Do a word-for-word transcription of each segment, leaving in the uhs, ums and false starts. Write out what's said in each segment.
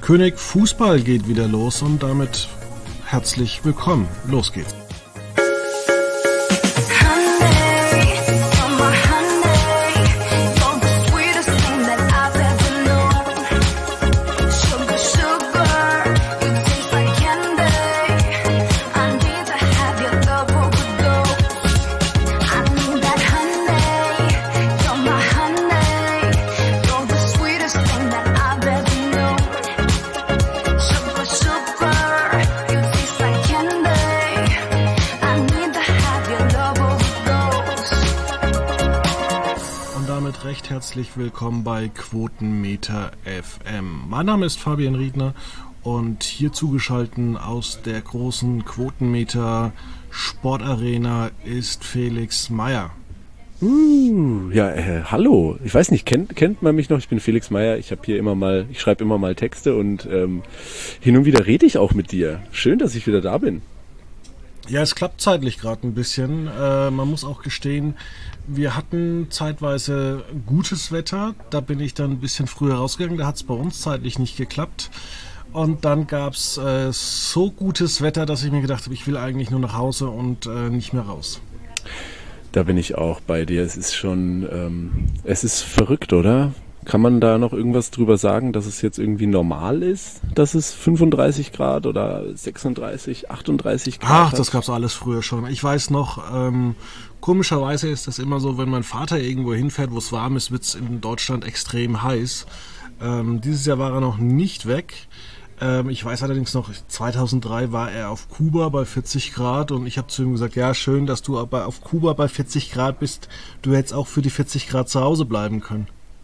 König, Fußball geht wieder los und damit herzlich willkommen. Los geht's. Herzlich willkommen bei Quotenmeter F M. Mein Name ist Fabian Riedner und hier zugeschaltet aus der großen Quotenmeter Sportarena ist Felix Meyer. Uh, ja, äh, hallo. Ich weiß nicht, kennt, kennt man mich noch? Ich bin Felix Meyer. Ich habe hier immer mal, ich schreibe immer mal Texte und ähm, hin und wieder rede ich auch mit dir. Schön, dass ich wieder da bin. Ja, es klappt zeitlich gerade ein bisschen. Äh, man muss auch gestehen, wir hatten zeitweise gutes Wetter. Da bin ich dann ein bisschen früher rausgegangen. Da hat es bei uns zeitlich nicht geklappt. Und dann gab es äh, so gutes Wetter, dass ich mir gedacht habe, ich will eigentlich nur nach Hause und äh, nicht mehr raus. Da bin ich auch bei dir. Es ist schon, ähm, es ist verrückt, oder? Kann man da noch irgendwas drüber sagen, dass es jetzt irgendwie normal ist, dass es fünfunddreißig Grad oder sechsunddreißig, achtunddreißig Grad Ach, hat? das gab's alles früher schon. Ich weiß noch, ähm, komischerweise ist das immer so, wenn mein Vater irgendwo hinfährt, wo es warm ist, wird's in Deutschland extrem heiß. Ähm, dieses Jahr war er noch nicht weg. Ähm, ich weiß allerdings noch, zweitausenddrei war er auf Kuba bei vierzig Grad und ich habe zu ihm gesagt, ja, schön, dass du aber auf Kuba bei vierzig Grad bist. Du hättest auch für die vierzig Grad zu Hause bleiben können.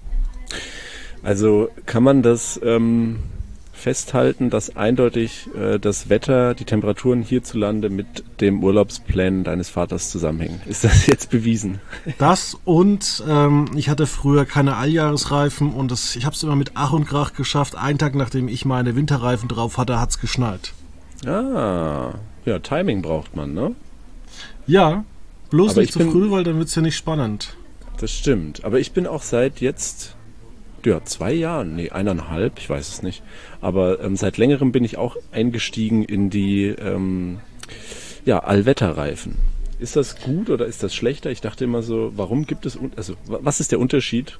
Also kann man das ähm, festhalten, dass eindeutig äh, das Wetter, die Temperaturen hierzulande mit dem Urlaubsplan deines Vaters zusammenhängen? Ist das jetzt bewiesen? Das und ähm, ich hatte früher keine Alljahresreifen und das, ich habe es immer mit Ach und Krach geschafft. Einen Tag nachdem ich meine Winterreifen drauf hatte, hat es geschneit. Ah, ja, Timing braucht man, ne? Ja, bloß Aber nicht zu bin, früh, weil dann wird es ja nicht spannend. Das stimmt, aber ich bin auch seit jetzt... Ja, zwei Jahren, nee, eineinhalb, ich weiß es nicht. Aber ähm, seit längerem bin ich auch eingestiegen in die ähm, ja, Allwetterreifen. Ist das gut oder ist das schlechter? Ich dachte immer so, warum gibt es, also was ist der Unterschied?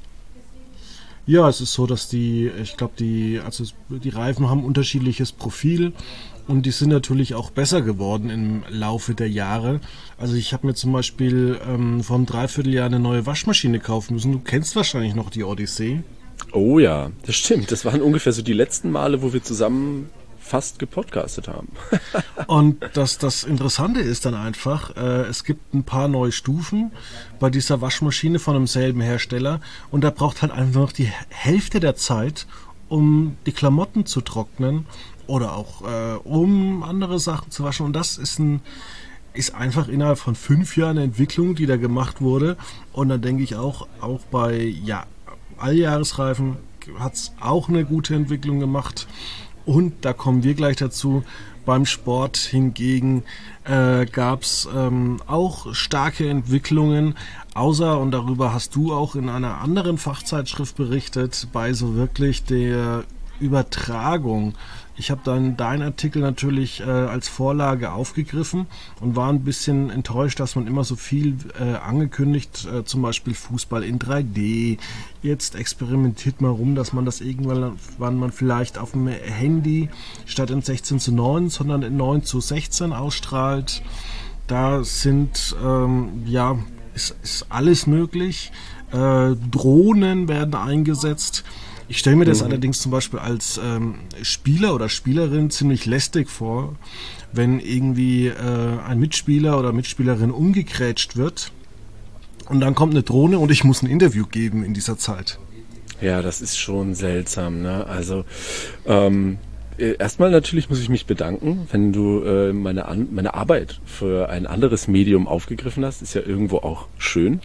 Ja, es ist so, dass die, ich glaube, die, also die Reifen haben unterschiedliches Profil und die sind natürlich auch besser geworden im Laufe der Jahre. Also ich habe mir zum Beispiel ähm, vor einem Dreivierteljahr eine neue Waschmaschine kaufen müssen. Du kennst wahrscheinlich noch die Odyssee. Oh ja, das stimmt. Das waren ungefähr so die letzten Male, wo wir zusammen fast gepodcastet haben. Und das, das Interessante ist dann einfach, äh, es gibt ein paar neue Stufen bei dieser Waschmaschine von demselben Hersteller und da braucht halt einfach noch die Hälfte der Zeit, um die Klamotten zu trocknen oder auch äh, um andere Sachen zu waschen. Und das ist ein ist einfach innerhalb von fünf Jahren eine Entwicklung, die da gemacht wurde. Und dann denke ich auch, auch bei ja, Alljahresreifen hat es auch eine gute Entwicklung gemacht. Und da kommen wir gleich dazu. Beim Sport hingegen äh, gab es ähm, auch starke Entwicklungen, außer, und darüber hast du auch in einer anderen Fachzeitschrift berichtet, bei so wirklich der Übertragung. Ich habe dann deinen Artikel natürlich äh, als Vorlage aufgegriffen und war ein bisschen enttäuscht, dass man immer so viel äh, angekündigt, äh, zum Beispiel Fußball in drei D. Jetzt experimentiert man rum, dass man das irgendwann wann man vielleicht auf dem Handy statt in sechzehn zu neun, sondern in neun zu sechzehn ausstrahlt. Da sind, ähm, ja, ist, ist alles möglich. Äh, Drohnen werden eingesetzt. Ich stelle mir das mhm. allerdings zum Beispiel als ähm, Spieler oder Spielerin ziemlich lästig vor, wenn irgendwie äh, ein Mitspieler oder Mitspielerin umgegrätscht wird und dann kommt eine Drohne und ich muss ein Interview geben in dieser Zeit. Ja, das ist schon seltsam, ne? Also ähm, erstmal natürlich muss ich mich bedanken, wenn du äh, meine, An- meine Arbeit für ein anderes Medium aufgegriffen hast. Ist ja irgendwo auch schön.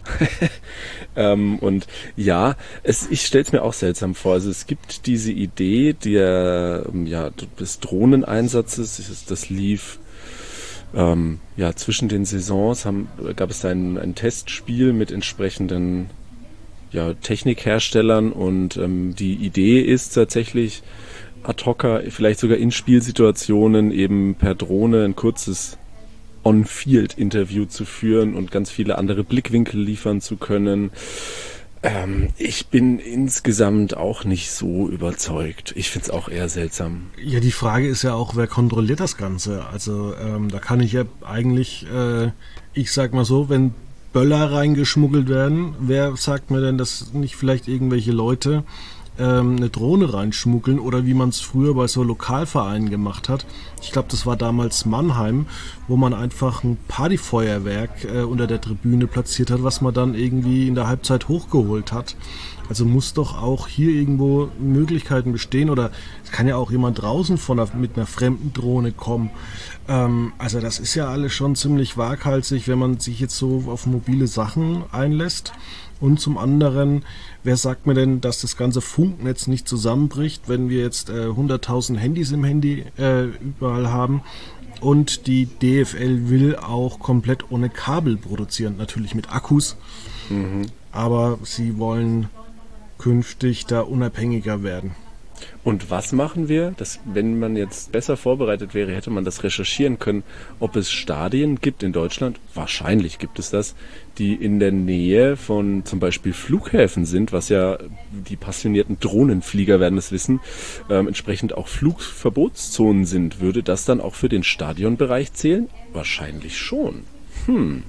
ähm, und ja, es, ich stelle es mir auch seltsam vor. Also es gibt diese Idee der, ja, des Drohneneinsatzes. Das lief ähm, ja, zwischen den Saisons. Haben, gab es ein, ein Testspiel mit entsprechenden ja, Technikherstellern und ähm, die Idee ist tatsächlich, Ad-Hocker, vielleicht sogar in Spielsituationen eben per Drohne ein kurzes On-Field-Interview zu führen und ganz viele andere Blickwinkel liefern zu können. Ähm, ich bin insgesamt auch nicht so überzeugt. Ich finde es auch eher seltsam. Ja, die Frage ist ja auch, wer kontrolliert das Ganze? Also ähm, da kann ich ja eigentlich, äh, ich sag mal so, wenn Böller reingeschmuggelt werden, wer sagt mir denn, dass nicht vielleicht irgendwelche Leute ähm, eine Drohne reinschmuggeln oder wie man es früher bei so Lokalvereinen gemacht hat. Ich glaube, das war damals Mannheim, wo man einfach ein Partyfeuerwerk äh, unter der Tribüne platziert hat, was man dann irgendwie in der Halbzeit hochgeholt hat. Also muss doch auch hier irgendwo Möglichkeiten bestehen oder es kann ja auch jemand draußen von einer, mit einer fremden Drohne kommen. Ähm, also das ist ja alles schon ziemlich waghalsig, wenn man sich jetzt so auf mobile Sachen einlässt. Und zum anderen, wer sagt mir denn, dass das ganze Funknetz nicht zusammenbricht, wenn wir jetzt äh, hunderttausend Handys im Handy äh, überall haben? Und die D F L will auch komplett ohne Kabel produzieren, natürlich mit Akkus. Mhm. Aber sie wollen künftig da unabhängiger werden. Und was machen wir? Das, wenn man jetzt besser vorbereitet wäre, hätte man das recherchieren können, ob es Stadien gibt in Deutschland, wahrscheinlich gibt es das, die in der Nähe von zum Beispiel Flughäfen sind, was ja die passionierten Drohnenflieger werden es wissen, ähm, entsprechend auch Flugverbotszonen sind. Würde das dann auch für den Stadionbereich zählen? Wahrscheinlich schon. Hm.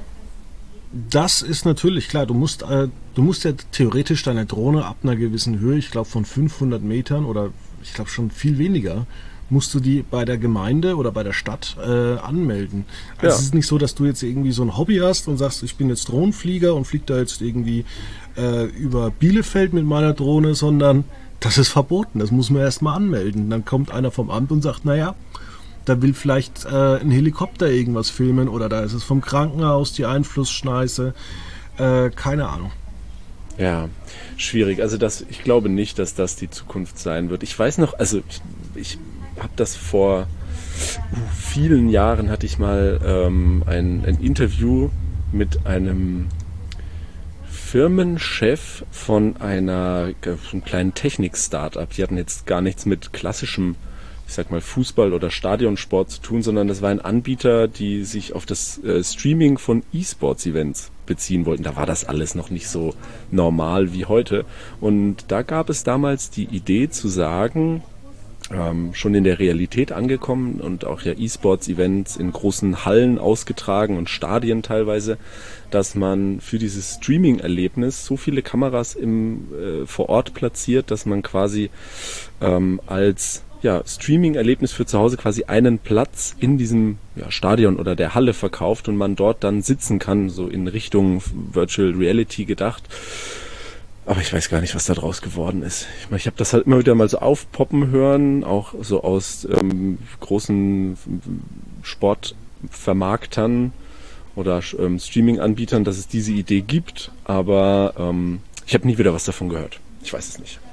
Das ist natürlich klar, du musst, äh, du musst ja theoretisch deine Drohne ab einer gewissen Höhe, ich glaube von fünfhundert Metern oder ich glaube schon viel weniger, musst du die bei der Gemeinde oder bei der Stadt äh, anmelden. Also ja. Es ist nicht so, dass du jetzt irgendwie so ein Hobby hast und sagst, ich bin jetzt Drohnenflieger und fliege da jetzt irgendwie äh, über Bielefeld mit meiner Drohne, sondern das ist verboten, das muss man erstmal anmelden. Dann kommt einer vom Amt und sagt, naja, da will vielleicht äh, ein Helikopter irgendwas filmen oder da ist es vom Krankenhaus die Einflussschneise. Äh, keine Ahnung. Ja, schwierig. Also das, ich glaube nicht, dass das die Zukunft sein wird. Ich weiß noch, also ich, ich habe das vor vielen Jahren, hatte ich mal ähm, ein, ein Interview mit einem Firmenchef von einer einem kleinen Technik-Startup. Die hatten jetzt gar nichts mit klassischem, ich sag mal, Fußball oder Stadionsport zu tun, sondern das war ein Anbieter, die sich auf das äh, Streaming von E-Sports-Events beziehen wollten. Da war das alles noch nicht so normal wie heute. Und da gab es damals die Idee zu sagen, ähm, schon in der Realität angekommen und auch ja E-Sports-Events in großen Hallen ausgetragen und Stadien teilweise, dass man für dieses Streaming-Erlebnis so viele Kameras im, äh, vor Ort platziert, dass man quasi ähm, als ja, Streaming-Erlebnis für zu Hause quasi einen Platz in diesem ja, Stadion oder der Halle verkauft und man dort dann sitzen kann, so in Richtung Virtual Reality gedacht. Aber ich weiß gar nicht, was da draus geworden ist. Ich, mein, ich habe das halt immer wieder mal so aufpoppen hören, auch so aus ähm, großen Sportvermarktern oder ähm, Streaming-Anbietern, dass es diese Idee gibt, aber ähm, ich habe nie wieder was davon gehört. Ich weiß es nicht.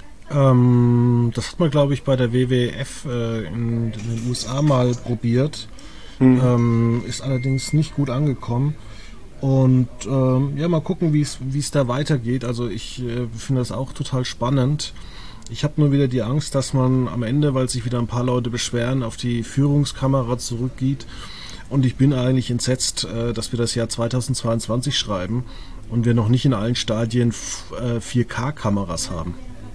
Ähm, das hat man, glaube ich, bei der W W F äh, in, in den U S A mal probiert. Hm. Ähm, ist allerdings nicht gut angekommen. Und ähm, ja, mal gucken, wie es wie es da weitergeht. Also ich äh, finde das auch total spannend. Ich habe nur wieder die Angst, dass man am Ende, weil sich wieder ein paar Leute beschweren, auf die Führungskamera zurückgeht. Und ich bin eigentlich entsetzt, äh, dass wir das Jahr zweitausendzweiundzwanzig schreiben und wir noch nicht in allen Stadien äh, vier K-Kameras haben.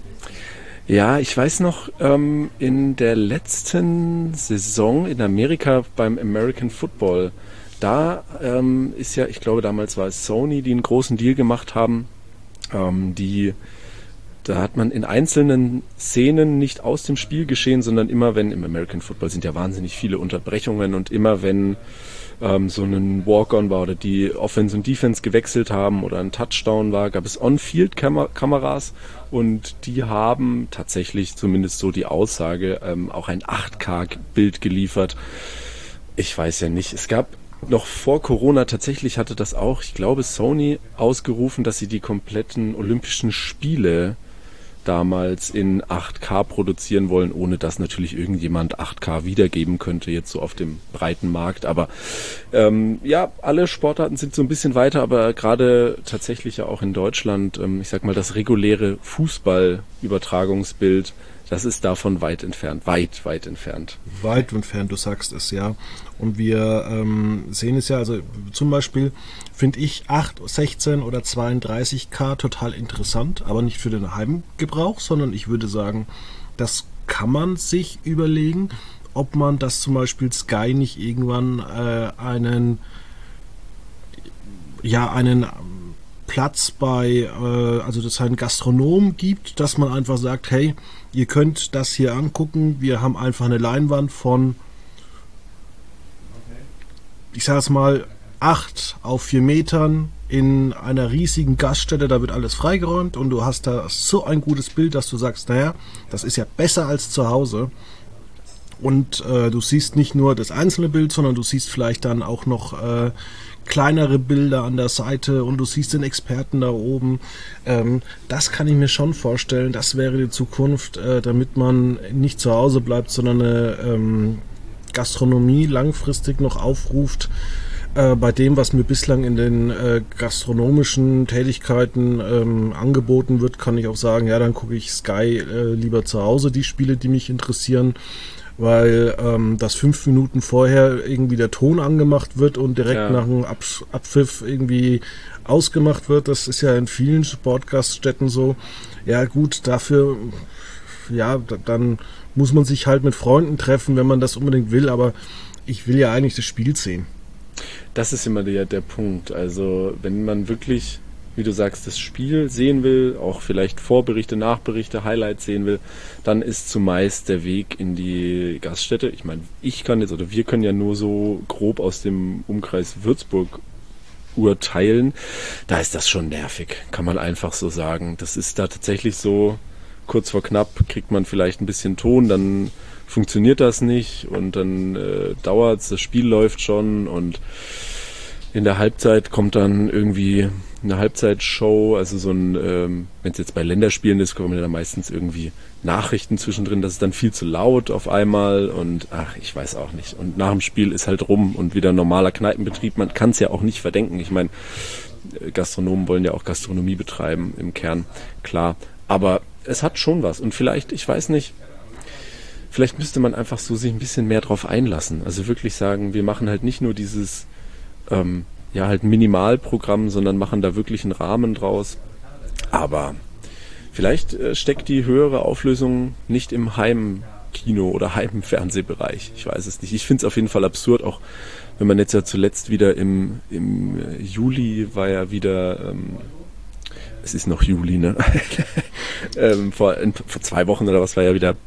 Ja, ich weiß noch, ähm, in der letzten Saison in Amerika beim American Football, da ähm, ist ja, ich glaube damals war es Sony, die einen großen Deal gemacht haben, ähm, die, da hat man in einzelnen Szenen nicht aus dem Spiel geschehen, sondern immer wenn, im American Football sind ja wahnsinnig viele Unterbrechungen und immer wenn ähm, so ein Walk-on war oder die Offense und Defense gewechselt haben oder ein Touchdown war, gab es On-Field-Kameras und die haben tatsächlich, zumindest so die Aussage, ähm, auch ein acht K-Bild geliefert. Ich weiß ja nicht, es gab noch vor Corona, tatsächlich hatte das auch, ich glaube, Sony ausgerufen, dass sie die kompletten Olympischen Spiele damals in acht K produzieren wollen, ohne dass natürlich irgendjemand acht K wiedergeben könnte, jetzt so auf dem breiten Markt. Aber ähm, ja, alle Sportarten sind so ein bisschen weiter, aber gerade tatsächlich ja auch in Deutschland, ähm, ich sag mal, das reguläre Fußballübertragungsbild, das ist davon weit entfernt, weit, weit entfernt. Weit entfernt, du sagst es, ja. Und wir ähm, sehen es ja, also zum Beispiel finde ich acht, sechzehn oder zweiunddreißig K total interessant, aber nicht für den Heimgebrauch, sondern ich würde sagen, das kann man sich überlegen, ob man das zum Beispiel Sky nicht irgendwann äh, einen, ja, einen Platz bei, äh, also dass es einen Gastronom gibt, dass man einfach sagt, hey, ihr könnt das hier angucken, wir haben einfach eine Leinwand von, ich sage es mal, acht auf vier Metern in einer riesigen Gaststätte, da wird alles freigeräumt und du hast da so ein gutes Bild, dass du sagst, naja, das ist ja besser als zu Hause. Und äh, du siehst nicht nur das einzelne Bild, sondern du siehst vielleicht dann auch noch äh, kleinere Bilder an der Seite und du siehst den Experten da oben. Ähm, das kann ich mir schon vorstellen, das wäre die Zukunft, äh, damit man nicht zu Hause bleibt, sondern eine ähm, Gastronomie langfristig noch aufruft. Äh, bei dem, was mir bislang in den äh, gastronomischen Tätigkeiten ähm, angeboten wird, kann ich auch sagen, ja, dann gucke ich Sky äh, lieber zu Hause, die Spiele, die mich interessieren. Weil ähm, das fünf Minuten vorher irgendwie der Ton angemacht wird und direkt ja. nach einem Ab Abpfiff irgendwie ausgemacht wird. Das ist ja in vielen Sportgaststätten so. Ja gut, dafür, ja, dann muss man sich halt mit Freunden treffen, wenn man das unbedingt will. Aber ich will ja eigentlich das Spiel sehen. Das ist immer der, der Punkt. Also wenn man wirklich, wie du sagst, das Spiel sehen will, auch vielleicht Vorberichte, Nachberichte, Highlights sehen will, dann ist zumeist der Weg in die Gaststätte. Ich meine, ich kann jetzt oder wir können ja nur so grob aus dem Umkreis Würzburg urteilen. Da ist das schon nervig, kann man einfach so sagen. Das ist da tatsächlich so, kurz vor knapp kriegt man vielleicht ein bisschen Ton, dann funktioniert das nicht und dann äh, dauert's, das Spiel läuft schon und in der Halbzeit kommt dann irgendwie eine Halbzeitshow, also so ein, ähm, wenn es jetzt bei Länderspielen ist, kommen ja dann meistens irgendwie Nachrichten zwischendrin, das ist dann viel zu laut auf einmal und ach, ich weiß auch nicht. Und nach dem Spiel ist halt rum und wieder normaler Kneipenbetrieb, man kann es ja auch nicht verdenken. Ich meine, Gastronomen wollen ja auch Gastronomie betreiben im Kern, klar. Aber es hat schon was und vielleicht, ich weiß nicht, vielleicht müsste man einfach so sich ein bisschen mehr drauf einlassen. Also wirklich sagen, wir machen halt nicht nur dieses ähm, ja halt Minimalprogramm, sondern machen da wirklich einen Rahmen draus. Aber vielleicht äh, steckt die höhere Auflösung nicht im Heimkino oder Heimfernsehbereich. Ich weiß es nicht. Ich finde es auf jeden Fall absurd, auch wenn man jetzt ja zuletzt wieder im, im Juli war ja wieder, ähm, es ist noch Juli, ne? ähm, vor, in, vor zwei Wochen oder was war ja wieder äh,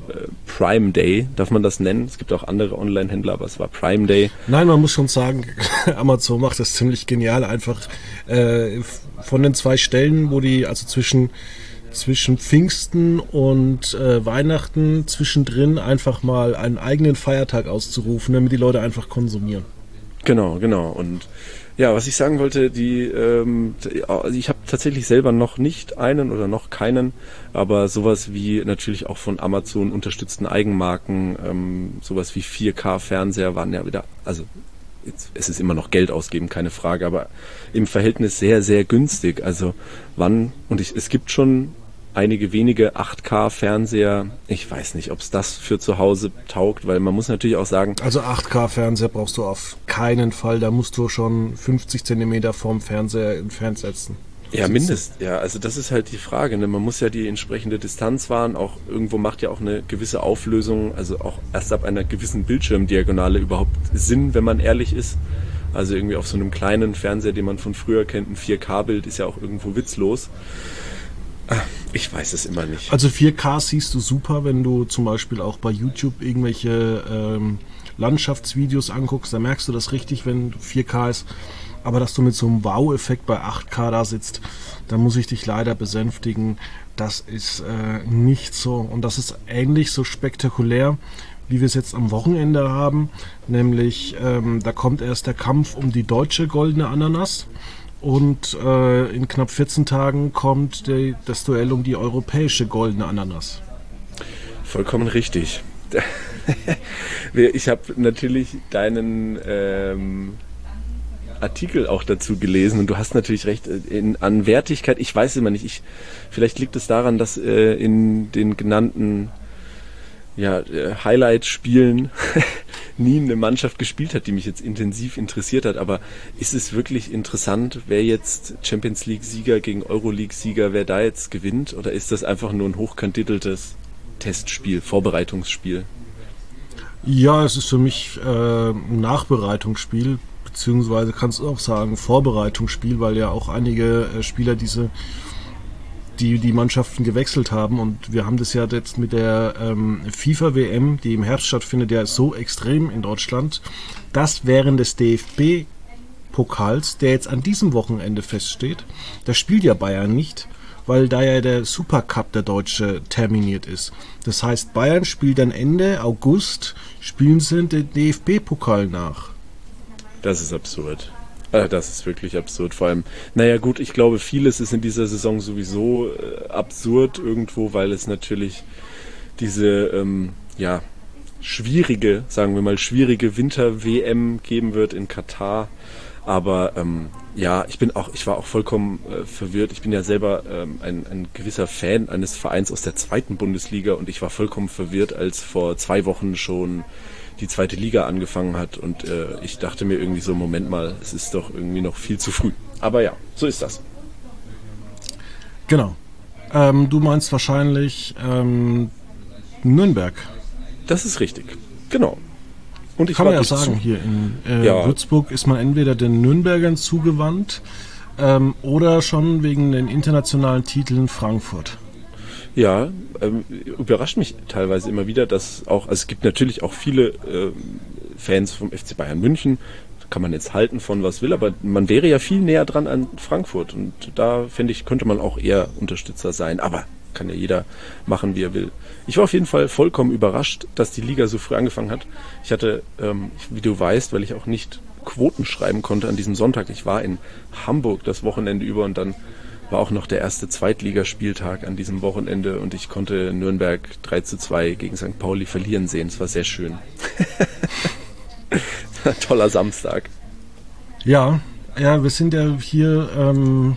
Prime Day, darf man das nennen? Es gibt auch andere Online-Händler, aber es war Prime Day. Nein, man muss schon sagen, Amazon macht das ziemlich genial, einfach äh, von den zwei Stellen, wo die, also zwischen zwischen Pfingsten und äh, Weihnachten zwischendrin einfach mal einen eigenen Feiertag auszurufen, damit die Leute einfach konsumieren. Genau, genau. Und ja, was ich sagen wollte, die, ähm, also ich habe tatsächlich selber noch nicht einen oder noch keinen, aber sowas wie natürlich auch von Amazon unterstützten Eigenmarken, ähm, sowas wie vier K-Fernseher waren ja wieder, also jetzt, es ist immer noch Geld ausgeben, keine Frage, aber im Verhältnis sehr, sehr günstig. Also wann, und ich, es gibt schon einige wenige acht K-Fernseher. Ich weiß nicht, ob es das für zu Hause taugt, weil man muss natürlich auch sagen... Also acht K-Fernseher brauchst du auf keinen Fall. Da musst du schon fünfzig Zentimeter vom Fernseher entfernt setzen. Ja, mindestens. Ja, also das ist halt die Frage. Ne? Man muss ja die entsprechende Distanz wahren. Auch irgendwo macht ja auch eine gewisse Auflösung, also auch erst ab einer gewissen Bildschirmdiagonale überhaupt Sinn, wenn man ehrlich ist. Also irgendwie auf so einem kleinen Fernseher, den man von früher kennt, ein vier K-Bild ist ja auch irgendwo witzlos. Ich weiß es immer nicht. Also vier K siehst du super, wenn du zum Beispiel auch bei YouTube irgendwelche ähm, Landschaftsvideos anguckst, da merkst du das richtig, wenn vier K ist. Aber dass du mit so einem Wow-Effekt bei acht K da sitzt, da muss ich dich leider besänftigen. Das ist äh, nicht so. Und das ist ähnlich so spektakulär, wie wir es jetzt am Wochenende haben. Nämlich, ähm, da kommt erst der Kampf um die deutsche goldene Ananas. Und äh, in knapp vierzehn Tagen kommt die, das Duell um die europäische goldene Ananas. Vollkommen richtig. Ich habe natürlich deinen, ähm, Artikel auch dazu gelesen und du hast natürlich recht, in, an Wertigkeit, ich weiß immer nicht, ich, vielleicht liegt es daran, dass äh, in den genannten ja, äh, Highlight-Spielen nie eine Mannschaft gespielt hat, die mich jetzt intensiv interessiert hat, aber ist es wirklich interessant, wer jetzt Champions League-Sieger gegen Euroleague-Sieger, wer da jetzt gewinnt, oder ist das einfach nur ein hochkandideltes Testspiel, Vorbereitungsspiel? Ja, es ist für mich äh, ein Nachbereitungsspiel, beziehungsweise kannst du auch sagen Vorbereitungsspiel, weil ja auch einige äh, Spieler diese die die Mannschaften gewechselt haben, und wir haben das ja jetzt mit der ähm, FIFA-W M, die im Herbst stattfindet, ja so extrem in Deutschland, dass während des D F B-Pokals, der jetzt an diesem Wochenende feststeht, da spielt ja Bayern nicht, weil da ja der Supercup, der Deutsche, terminiert ist. Das heißt, Bayern spielt dann Ende August, spielen sie den D F B-Pokal nach. Das ist absurd. Das ist wirklich absurd. Vor allem, naja gut, ich glaube, vieles ist in dieser Saison sowieso äh, absurd irgendwo, weil es natürlich diese, ähm, ja, schwierige, sagen wir mal, schwierige Winter-W M geben wird in Katar. Aber ähm, ja, ich bin auch, ich war auch vollkommen äh, verwirrt. Ich bin ja selber ähm, ein, ein gewisser Fan eines Vereins aus der zweiten Bundesliga und ich war vollkommen verwirrt, als vor zwei Wochen schon die zweite Liga angefangen hat und äh, ich dachte mir irgendwie so, Moment mal, es ist doch irgendwie noch viel zu früh. Aber ja, so ist das. Genau. Ähm, du meinst wahrscheinlich ähm, Nürnberg. Das ist richtig, genau. Und ich Kann man ja zu. sagen, hier in äh, ja. Würzburg ist man entweder den Nürnbergern zugewandt ähm, oder schon wegen den internationalen Titeln Frankfurt. Ja, ähm, überrascht mich teilweise immer wieder, dass auch, also es gibt natürlich auch viele äh, Fans vom F C Bayern München, kann man jetzt halten von was will, aber man wäre ja viel näher dran an Frankfurt und da finde ich, könnte man auch eher Unterstützer sein, aber kann ja jeder machen, wie er will. Ich war auf jeden Fall vollkommen überrascht, dass die Liga so früh angefangen hat. Ich hatte, ähm, wie du weißt, weil ich auch nicht Quoten schreiben konnte an diesem Sonntag, ich war in Hamburg das Wochenende über und dann war auch noch der erste Zweitligaspieltag an diesem Wochenende und ich konnte Nürnberg drei zu zwei gegen Sankt Pauli verlieren sehen. Es war sehr schön. Toller Samstag. Ja, ja, wir sind ja hier ähm,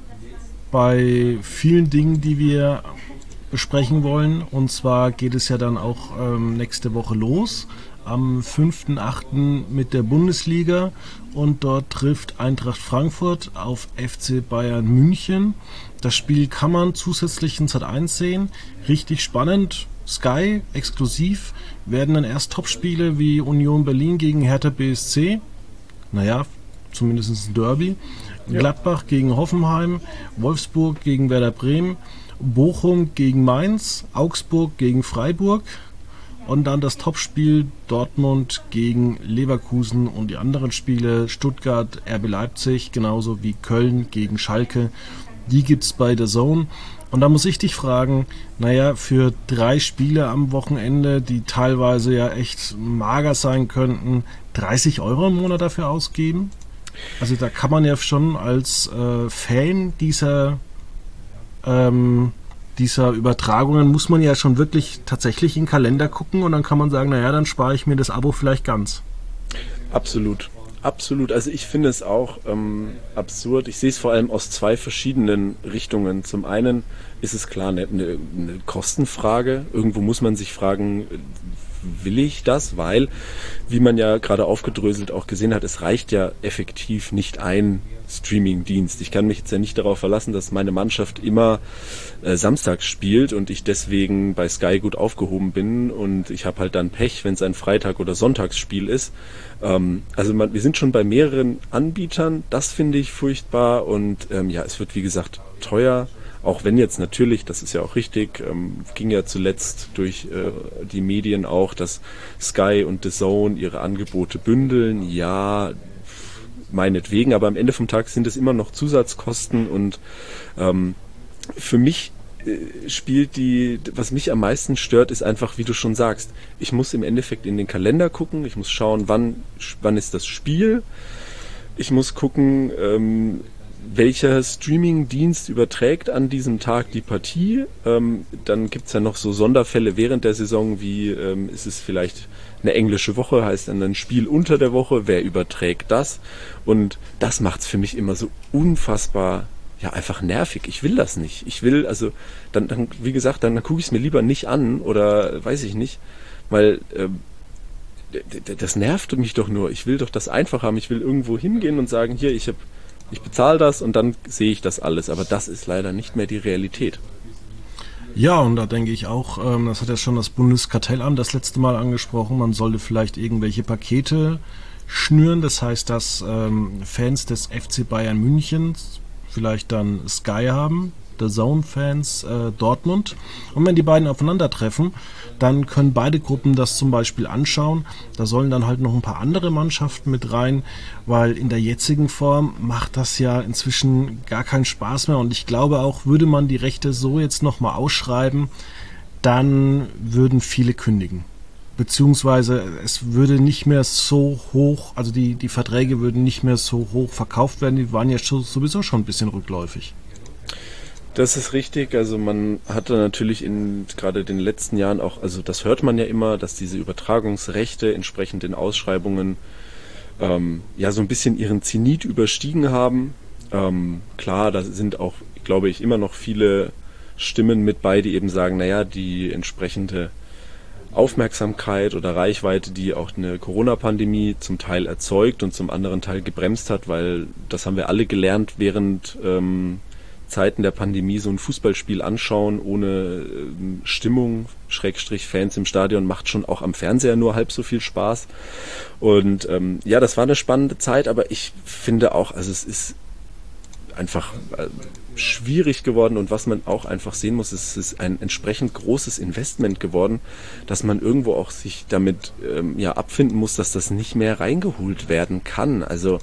bei vielen Dingen, die wir besprechen wollen. Und zwar geht es ja dann auch ähm, nächste Woche los. Am fünften achten mit der Bundesliga und dort trifft Eintracht Frankfurt auf F C Bayern München. Das Spiel kann man zusätzlich in Sat eins sehen. Richtig spannend. Sky exklusiv werden dann erst Topspiele wie Union Berlin gegen Hertha B S C. Naja, zumindest ein Derby. Ja. Gladbach gegen Hoffenheim, Wolfsburg gegen Werder Bremen, Bochum gegen Mainz, Augsburg gegen Freiburg. Und dann das Topspiel Dortmund gegen Leverkusen und die anderen Spiele Stuttgart, R B Leipzig, genauso wie Köln gegen Schalke. Die gibt's bei der Zone. Und da muss ich dich fragen, naja, für drei Spiele am Wochenende, die teilweise ja echt mager sein könnten, dreißig Euro im Monat dafür ausgeben? Also da kann man ja schon als äh, Fan dieser ähm, dieser Übertragungen muss man ja schon wirklich tatsächlich in den Kalender gucken und dann kann man sagen, naja, dann spare ich mir das Abo vielleicht ganz. Absolut, absolut. Also ich finde es auch ähm, absurd. Ich sehe es vor allem aus zwei verschiedenen Richtungen. Zum einen ist es klar eine, eine, eine Kostenfrage. Irgendwo muss man sich fragen, will ich das? Weil, wie man ja gerade aufgedröselt auch gesehen hat, es reicht ja effektiv nicht ein Streaming-Dienst. Ich kann mich jetzt ja nicht darauf verlassen, dass meine Mannschaft immer äh, samstags spielt und ich deswegen bei Sky gut aufgehoben bin und ich habe halt dann Pech, wenn es ein Freitag- oder Sonntagsspiel ist. Ähm, also man, wir sind schon bei mehreren Anbietern, das finde ich furchtbar und ähm, ja, es wird wie gesagt teuer, auch wenn jetzt natürlich, das ist ja auch richtig, ähm, ging ja zuletzt durch äh, die Medien auch, dass Sky und The Zone ihre Angebote bündeln, ja, meinetwegen, aber am Ende vom Tag sind es immer noch Zusatzkosten und ähm, für mich äh, spielt die, was mich am meisten stört, ist einfach, wie du schon sagst, ich muss im Endeffekt in den Kalender gucken, ich muss schauen, wann, wann ist das Spiel, ich muss gucken, ähm, welcher Streaming-Dienst überträgt an diesem Tag die Partie. Ähm, dann gibt es ja noch so Sonderfälle während der Saison, wie ähm, ist es vielleicht eine englische Woche, heißt dann ein Spiel unter der Woche, wer überträgt das? Und das macht es für mich immer so unfassbar, ja, einfach nervig. Ich will das nicht. Ich will, also, dann, dann wie gesagt, dann, dann gucke ich es mir lieber nicht an oder weiß ich nicht, weil ähm, das nervt mich doch nur. Ich will doch das einfach haben. Ich will irgendwo hingehen und sagen, hier, ich habe Ich bezahle das und dann sehe ich das alles. Aber das ist leider nicht mehr die Realität. Ja, und da denke ich auch, ähm, das hat ja schon das Bundeskartellamt das letzte Mal angesprochen, man sollte vielleicht irgendwelche Pakete schnüren. Das heißt, dass ähm, Fans des F C Bayern München vielleicht dann Sky haben, The Zone-Fans äh, Dortmund. Und wenn die beiden aufeinandertreffen, dann können beide Gruppen das zum Beispiel anschauen. Da sollen dann halt noch ein paar andere Mannschaften mit rein, weil in der jetzigen Form macht das ja inzwischen gar keinen Spaß mehr. Und ich glaube auch, würde man die Rechte so jetzt nochmal ausschreiben, dann würden viele kündigen. Beziehungsweise es würde nicht mehr so hoch, also die, die Verträge würden nicht mehr so hoch verkauft werden. Die waren ja schon, sowieso schon ein bisschen rückläufig. Das ist richtig, also man hatte natürlich in gerade den letzten Jahren auch, also das hört man ja immer, dass diese Übertragungsrechte entsprechend den Ausschreibungen ähm, ja so ein bisschen ihren Zenit überstiegen haben. Ähm, klar, da sind auch, glaube ich, immer noch viele Stimmen mit bei, die eben sagen, naja, die entsprechende Aufmerksamkeit oder Reichweite, die auch eine Corona-Pandemie zum Teil erzeugt und zum anderen Teil gebremst hat, weil das haben wir alle gelernt während ähm, Zeiten der Pandemie, so ein Fußballspiel anschauen ohne ähm, Stimmung, Schrägstrich Fans im Stadion, macht schon auch am Fernseher nur halb so viel Spaß. Und ähm, ja, das war eine spannende Zeit, aber ich finde auch, also es ist einfach äh, schwierig geworden und was man auch einfach sehen muss, es ist ein entsprechend großes Investment geworden, dass man irgendwo auch sich damit ähm, ja abfinden muss, dass das nicht mehr reingeholt werden kann. Also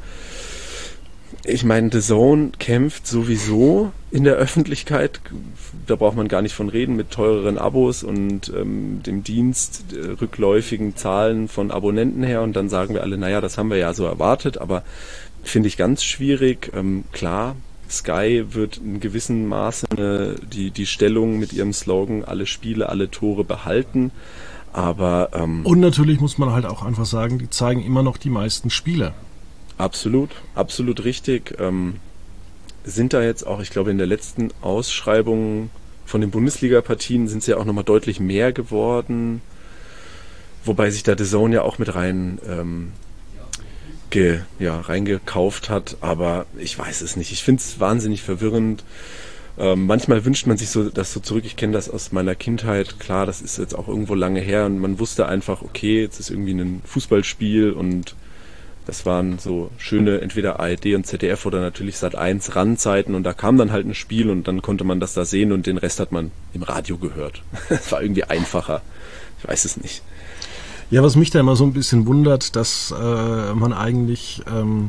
ich meine, The Zone kämpft sowieso in der Öffentlichkeit, da braucht man gar nicht von reden, mit teureren Abos und ähm, dem Dienst, äh, rückläufigen Zahlen von Abonnenten her und dann sagen wir alle, naja, das haben wir ja so erwartet, aber finde ich ganz schwierig. Ähm, klar, Sky wird in gewissem Maße äh, die, die Stellung mit ihrem Slogan, alle Spiele, alle Tore behalten, aber ähm, und natürlich muss man halt auch einfach sagen, die zeigen immer noch die meisten Spiele. Absolut, absolut richtig. Ähm, sind da jetzt auch, ich glaube, in der letzten Ausschreibung von den Bundesliga-Partien sind es ja auch nochmal deutlich mehr geworden, wobei sich da The Zone ja auch mit rein ähm, ge, ja, reingekauft hat, aber ich weiß es nicht. Ich finde es wahnsinnig verwirrend. Ähm, manchmal wünscht man sich so das so zurück, ich kenne das aus meiner Kindheit, klar, das ist jetzt auch irgendwo lange her und man wusste einfach, okay, jetzt ist irgendwie ein Fußballspiel und das waren so schöne, entweder A R D und Z D F oder natürlich Sat eins Randzeiten und da kam dann halt ein Spiel und dann konnte man das da sehen und den Rest hat man im Radio gehört. Das war irgendwie einfacher. Ich weiß es nicht. Ja, was mich da immer so ein bisschen wundert, dass äh, man eigentlich ähm,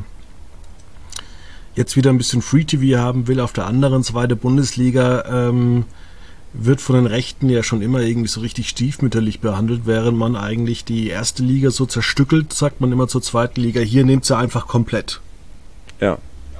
jetzt wieder ein bisschen Free-T V haben will. Auf der anderen zweite Bundesliga ähm, wird von den Rechten ja schon immer irgendwie so richtig stiefmütterlich behandelt, während man eigentlich die erste Liga so zerstückelt, sagt man immer zur zweiten Liga, hier nehmt sie einfach komplett. Ja.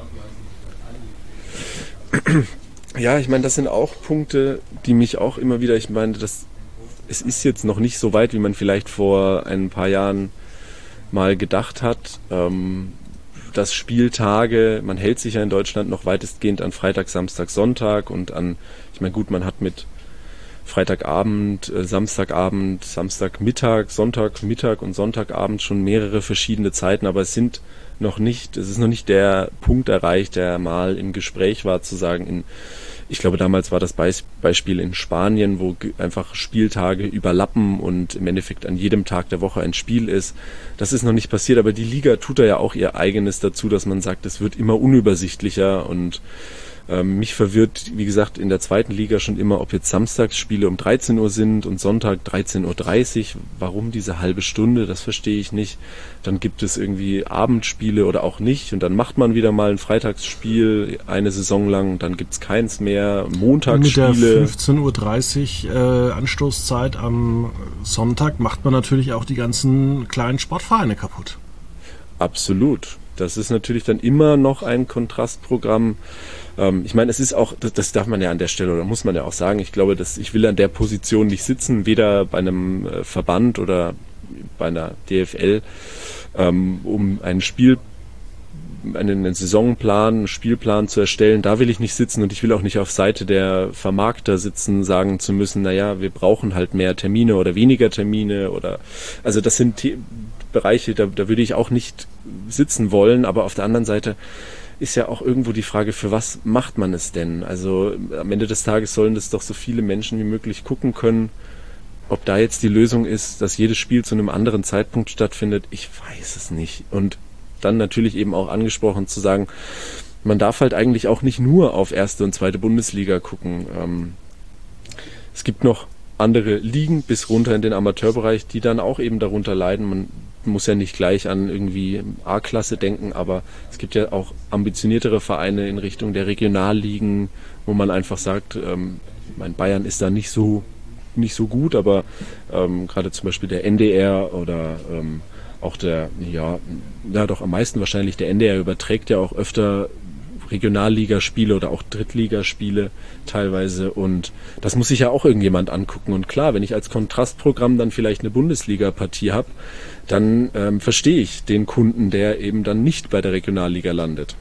Ja, ich meine, das sind auch Punkte, die mich auch immer wieder, ich meine, das, es ist jetzt noch nicht so weit, wie man vielleicht vor ein paar Jahren mal gedacht hat, ähm, dass Spieltage, man hält sich ja in Deutschland noch weitestgehend an Freitag, Samstag, Sonntag und an, ich meine gut, man hat mit Freitagabend, äh, Samstagabend, Samstagmittag, Sonntagmittag und Sonntagabend schon mehrere verschiedene Zeiten, aber es sind noch nicht, es ist noch nicht der Punkt erreicht, der mal im Gespräch war, zu sagen, in, ich glaube damals war das Beis- Beispiel in Spanien, wo ge- einfach Spieltage überlappen und im Endeffekt an jedem Tag der Woche ein Spiel ist. Das ist noch nicht passiert, aber die Liga tut da ja auch ihr eigenes dazu, dass man sagt, es wird immer unübersichtlicher und Ähm, mich verwirrt, wie gesagt, in der zweiten Liga schon immer, ob jetzt Samstagsspiele um dreizehn Uhr sind und Sonntag dreizehn Uhr dreißig. Warum diese halbe Stunde? Das verstehe ich nicht. Dann gibt es irgendwie Abendspiele oder auch nicht und dann macht man wieder mal ein Freitagsspiel eine Saison lang, dann gibt es keins mehr. Montagsspiele. Mit der fünfzehn Uhr dreißig äh, Anstoßzeit am Sonntag macht man natürlich auch die ganzen kleinen Sportvereine kaputt. Absolut. Das ist natürlich dann immer noch ein Kontrastprogramm. Ähm, ich meine, es ist auch, das, das darf man ja an der Stelle oder muss man ja auch sagen, ich glaube, dass ich will an der Position nicht sitzen, weder bei einem äh, Verband oder bei einer D F L, ähm, um ein Spiel einen, einen Saisonplan, einen Spielplan zu erstellen, da will ich nicht sitzen und ich will auch nicht auf Seite der Vermarkter sitzen, sagen zu müssen, naja, wir brauchen halt mehr Termine oder weniger Termine oder, also das sind The- Bereiche, da, da würde ich auch nicht sitzen wollen, aber auf der anderen Seite ist ja auch irgendwo die Frage, für was macht man es denn? Also am Ende des Tages sollen das doch so viele Menschen wie möglich gucken können. Ob da jetzt die Lösung ist, dass jedes Spiel zu einem anderen Zeitpunkt stattfindet, ich weiß es nicht. Und dann natürlich eben auch angesprochen zu sagen, man darf halt eigentlich auch nicht nur auf erste und zweite Bundesliga gucken. Ähm, es gibt noch andere Ligen bis runter in den Amateurbereich, die dann auch eben darunter leiden. Man muss ja nicht gleich an irgendwie A-Klasse denken, aber es gibt ja auch ambitioniertere Vereine in Richtung der Regionalligen, wo man einfach sagt, ähm, mein Bayern ist da nicht so nicht so gut, aber ähm, gerade zum Beispiel der N D R oder ähm, auch der, ja, ja doch am meisten wahrscheinlich der N D R überträgt ja auch öfter Regionalligaspiele oder auch Drittligaspiele teilweise und das muss sich ja auch irgendjemand angucken und klar, wenn ich als Kontrastprogramm dann vielleicht eine Bundesliga-Partie habe, dann ähm, verstehe ich den Kunden, der eben dann nicht bei der Regionalliga landet.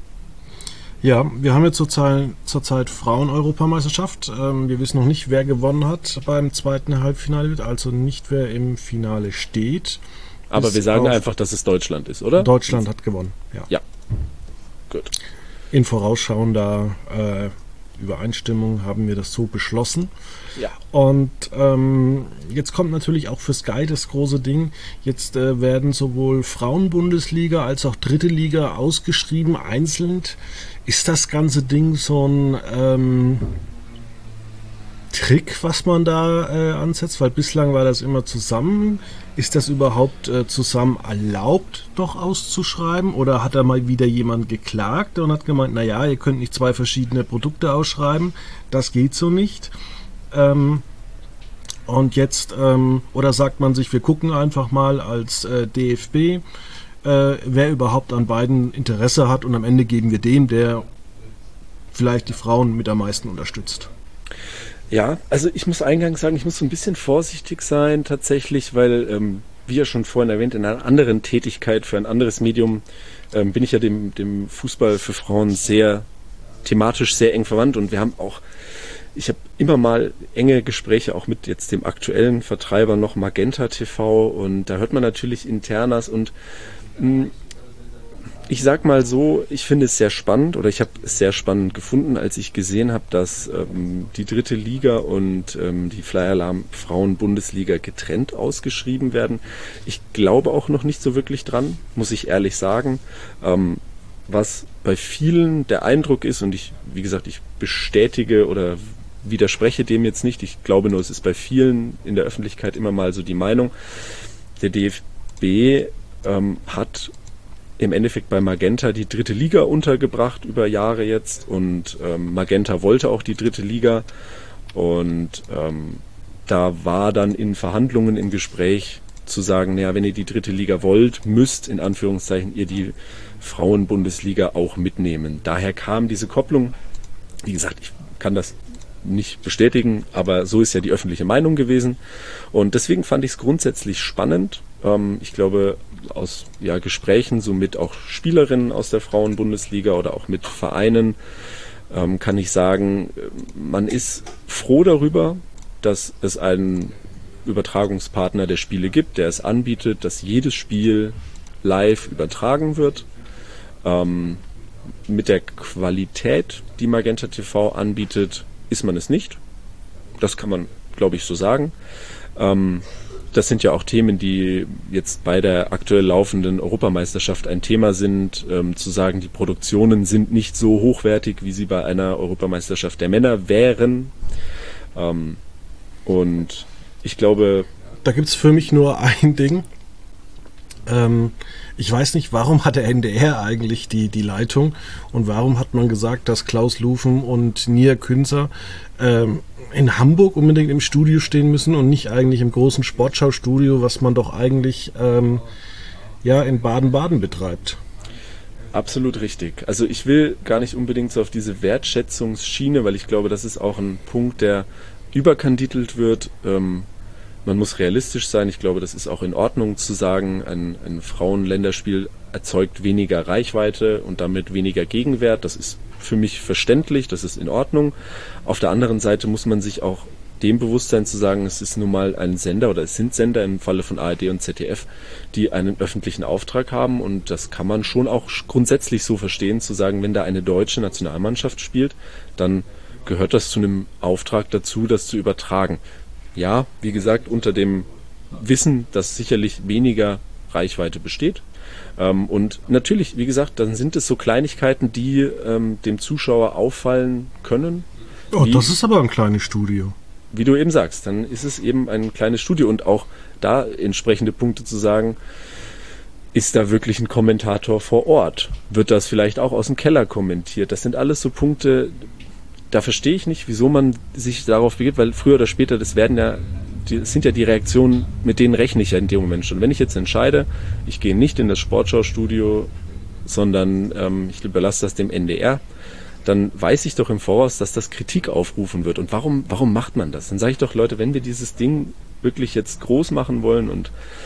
Ja, wir haben jetzt zurzeit, zurzeit Frauen-Europameisterschaft. Ähm, wir wissen noch nicht, wer gewonnen hat beim zweiten Halbfinale, also nicht wer im Finale steht. Aber Bis wir sagen auf einfach, dass es Deutschland ist, oder? Deutschland hat gewonnen, ja. Ja, gut. In vorausschauender äh, Übereinstimmung haben wir das so beschlossen. Ja. Und ähm, jetzt kommt natürlich auch für Sky das große Ding. Jetzt äh, werden sowohl Frauen-Bundesliga als auch Dritte Liga ausgeschrieben, einzeln. Ist das ganze Ding so ein ähm, Trick, was man da äh, ansetzt? Weil bislang war das immer zusammen. Ist das überhaupt äh, zusammen erlaubt, doch auszuschreiben? Oder hat da mal wieder jemand geklagt und hat gemeint, naja, ihr könnt nicht zwei verschiedene Produkte ausschreiben. Das geht so nicht. Ähm, und jetzt, ähm, oder sagt man sich, wir gucken einfach mal als äh, D F B, äh, wer überhaupt an beiden Interesse hat und am Ende geben wir dem, der vielleicht die Frauen mit am meisten unterstützt. Ja, also ich muss eingangs sagen, ich muss so ein bisschen vorsichtig sein tatsächlich, weil, ähm, wie ja schon vorhin erwähnt, in einer anderen Tätigkeit für ein anderes Medium ähm, bin ich ja dem, dem Fußball für Frauen sehr thematisch sehr eng verwandt und wir haben auch Ich habe immer mal enge Gespräche auch mit jetzt dem aktuellen Vertreiber noch Magenta T V und da hört man natürlich Internas und mh, ich sag mal so, ich finde es sehr spannend oder ich habe es sehr spannend gefunden, als ich gesehen habe, dass ähm, die dritte Liga und ähm, die Fly Alarm Frauen Bundesliga getrennt ausgeschrieben werden. Ich glaube auch noch nicht so wirklich dran, muss ich ehrlich sagen. Ähm, was bei vielen der Eindruck ist und ich, wie gesagt, ich bestätige oder widerspreche dem jetzt nicht. Ich glaube nur, es ist bei vielen in der Öffentlichkeit immer mal so die Meinung, der D F B ähm, hat im Endeffekt bei Magenta die dritte Liga untergebracht über Jahre jetzt und ähm, Magenta wollte auch die dritte Liga und ähm, da war dann in Verhandlungen im Gespräch zu sagen, naja, wenn ihr die dritte Liga wollt, müsst in Anführungszeichen ihr die Frauenbundesliga auch mitnehmen. Daher kam diese Kopplung. Wie gesagt, ich kann das nicht bestätigen, aber so ist ja die öffentliche Meinung gewesen und deswegen fand ich es grundsätzlich spannend. Ähm, ich glaube, aus ja, Gesprächen so mit auch Spielerinnen aus der Frauenbundesliga oder auch mit Vereinen ähm, kann ich sagen, man ist froh darüber, dass es einen Übertragungspartner der Spiele gibt, der es anbietet, dass jedes Spiel live übertragen wird. Ähm, mit der Qualität, die Magenta T V anbietet, ist man es nicht. Das kann man, glaube ich, so sagen. Ähm, das sind ja auch Themen, die jetzt bei der aktuell laufenden Europameisterschaft ein Thema sind, ähm, zu sagen, die Produktionen sind nicht so hochwertig, wie sie bei einer Europameisterschaft der Männer wären. Ähm, und ich glaube... Da gibt es für mich nur ein Ding. Ähm, ich weiß nicht, warum hat der N D R eigentlich die, die Leitung und warum hat man gesagt, dass Klaus Lufen und Nia Künzer ähm, in Hamburg unbedingt im Studio stehen müssen und nicht eigentlich im großen Sportschau-Studio, was man doch eigentlich ähm, ja, in Baden-Baden betreibt. Absolut richtig. Also ich will gar nicht unbedingt so auf diese Wertschätzungsschiene, weil ich glaube, das ist auch ein Punkt, der überkandidelt wird. Ähm, man muss realistisch sein. Ich glaube, das ist auch in Ordnung zu sagen, ein, ein Frauenländerspiel erzeugt weniger Reichweite und damit weniger Gegenwert. Das ist für mich verständlich, das ist in Ordnung. Auf der anderen Seite muss man sich auch dem Bewusstsein zu sagen, es ist nun mal ein Sender oder es sind Sender im Falle von A R D und Z D F, die einen öffentlichen Auftrag haben und das kann man schon auch grundsätzlich so verstehen, zu sagen, wenn da eine deutsche Nationalmannschaft spielt, dann gehört das zu einem Auftrag dazu, das zu übertragen. Ja, wie gesagt, unter dem Wissen, dass sicherlich weniger Reichweite besteht. Ähm, und natürlich, wie gesagt, dann sind es so Kleinigkeiten, die ähm, dem Zuschauer auffallen können. Oh, wie, das ist aber ein kleines Studio. Wie du eben sagst, dann ist es eben ein kleines Studio und auch da entsprechende Punkte zu sagen, ist da wirklich ein Kommentator vor Ort? Wird das vielleicht auch aus dem Keller kommentiert? Das sind alles so Punkte, da verstehe ich nicht, wieso man sich darauf begibt, weil früher oder später, das werden ja, die, das sind ja die Reaktionen, mit denen rechne ich ja in dem Moment schon. Wenn ich jetzt entscheide, ich gehe nicht in das Sportschaustudio, sondern ähm, ich überlasse das dem N D R, dann weiß ich doch im Voraus, dass das Kritik aufrufen wird. Und warum, warum macht man das? Dann sage ich doch, Leute, wenn wir dieses Ding wirklich jetzt groß machen wollen und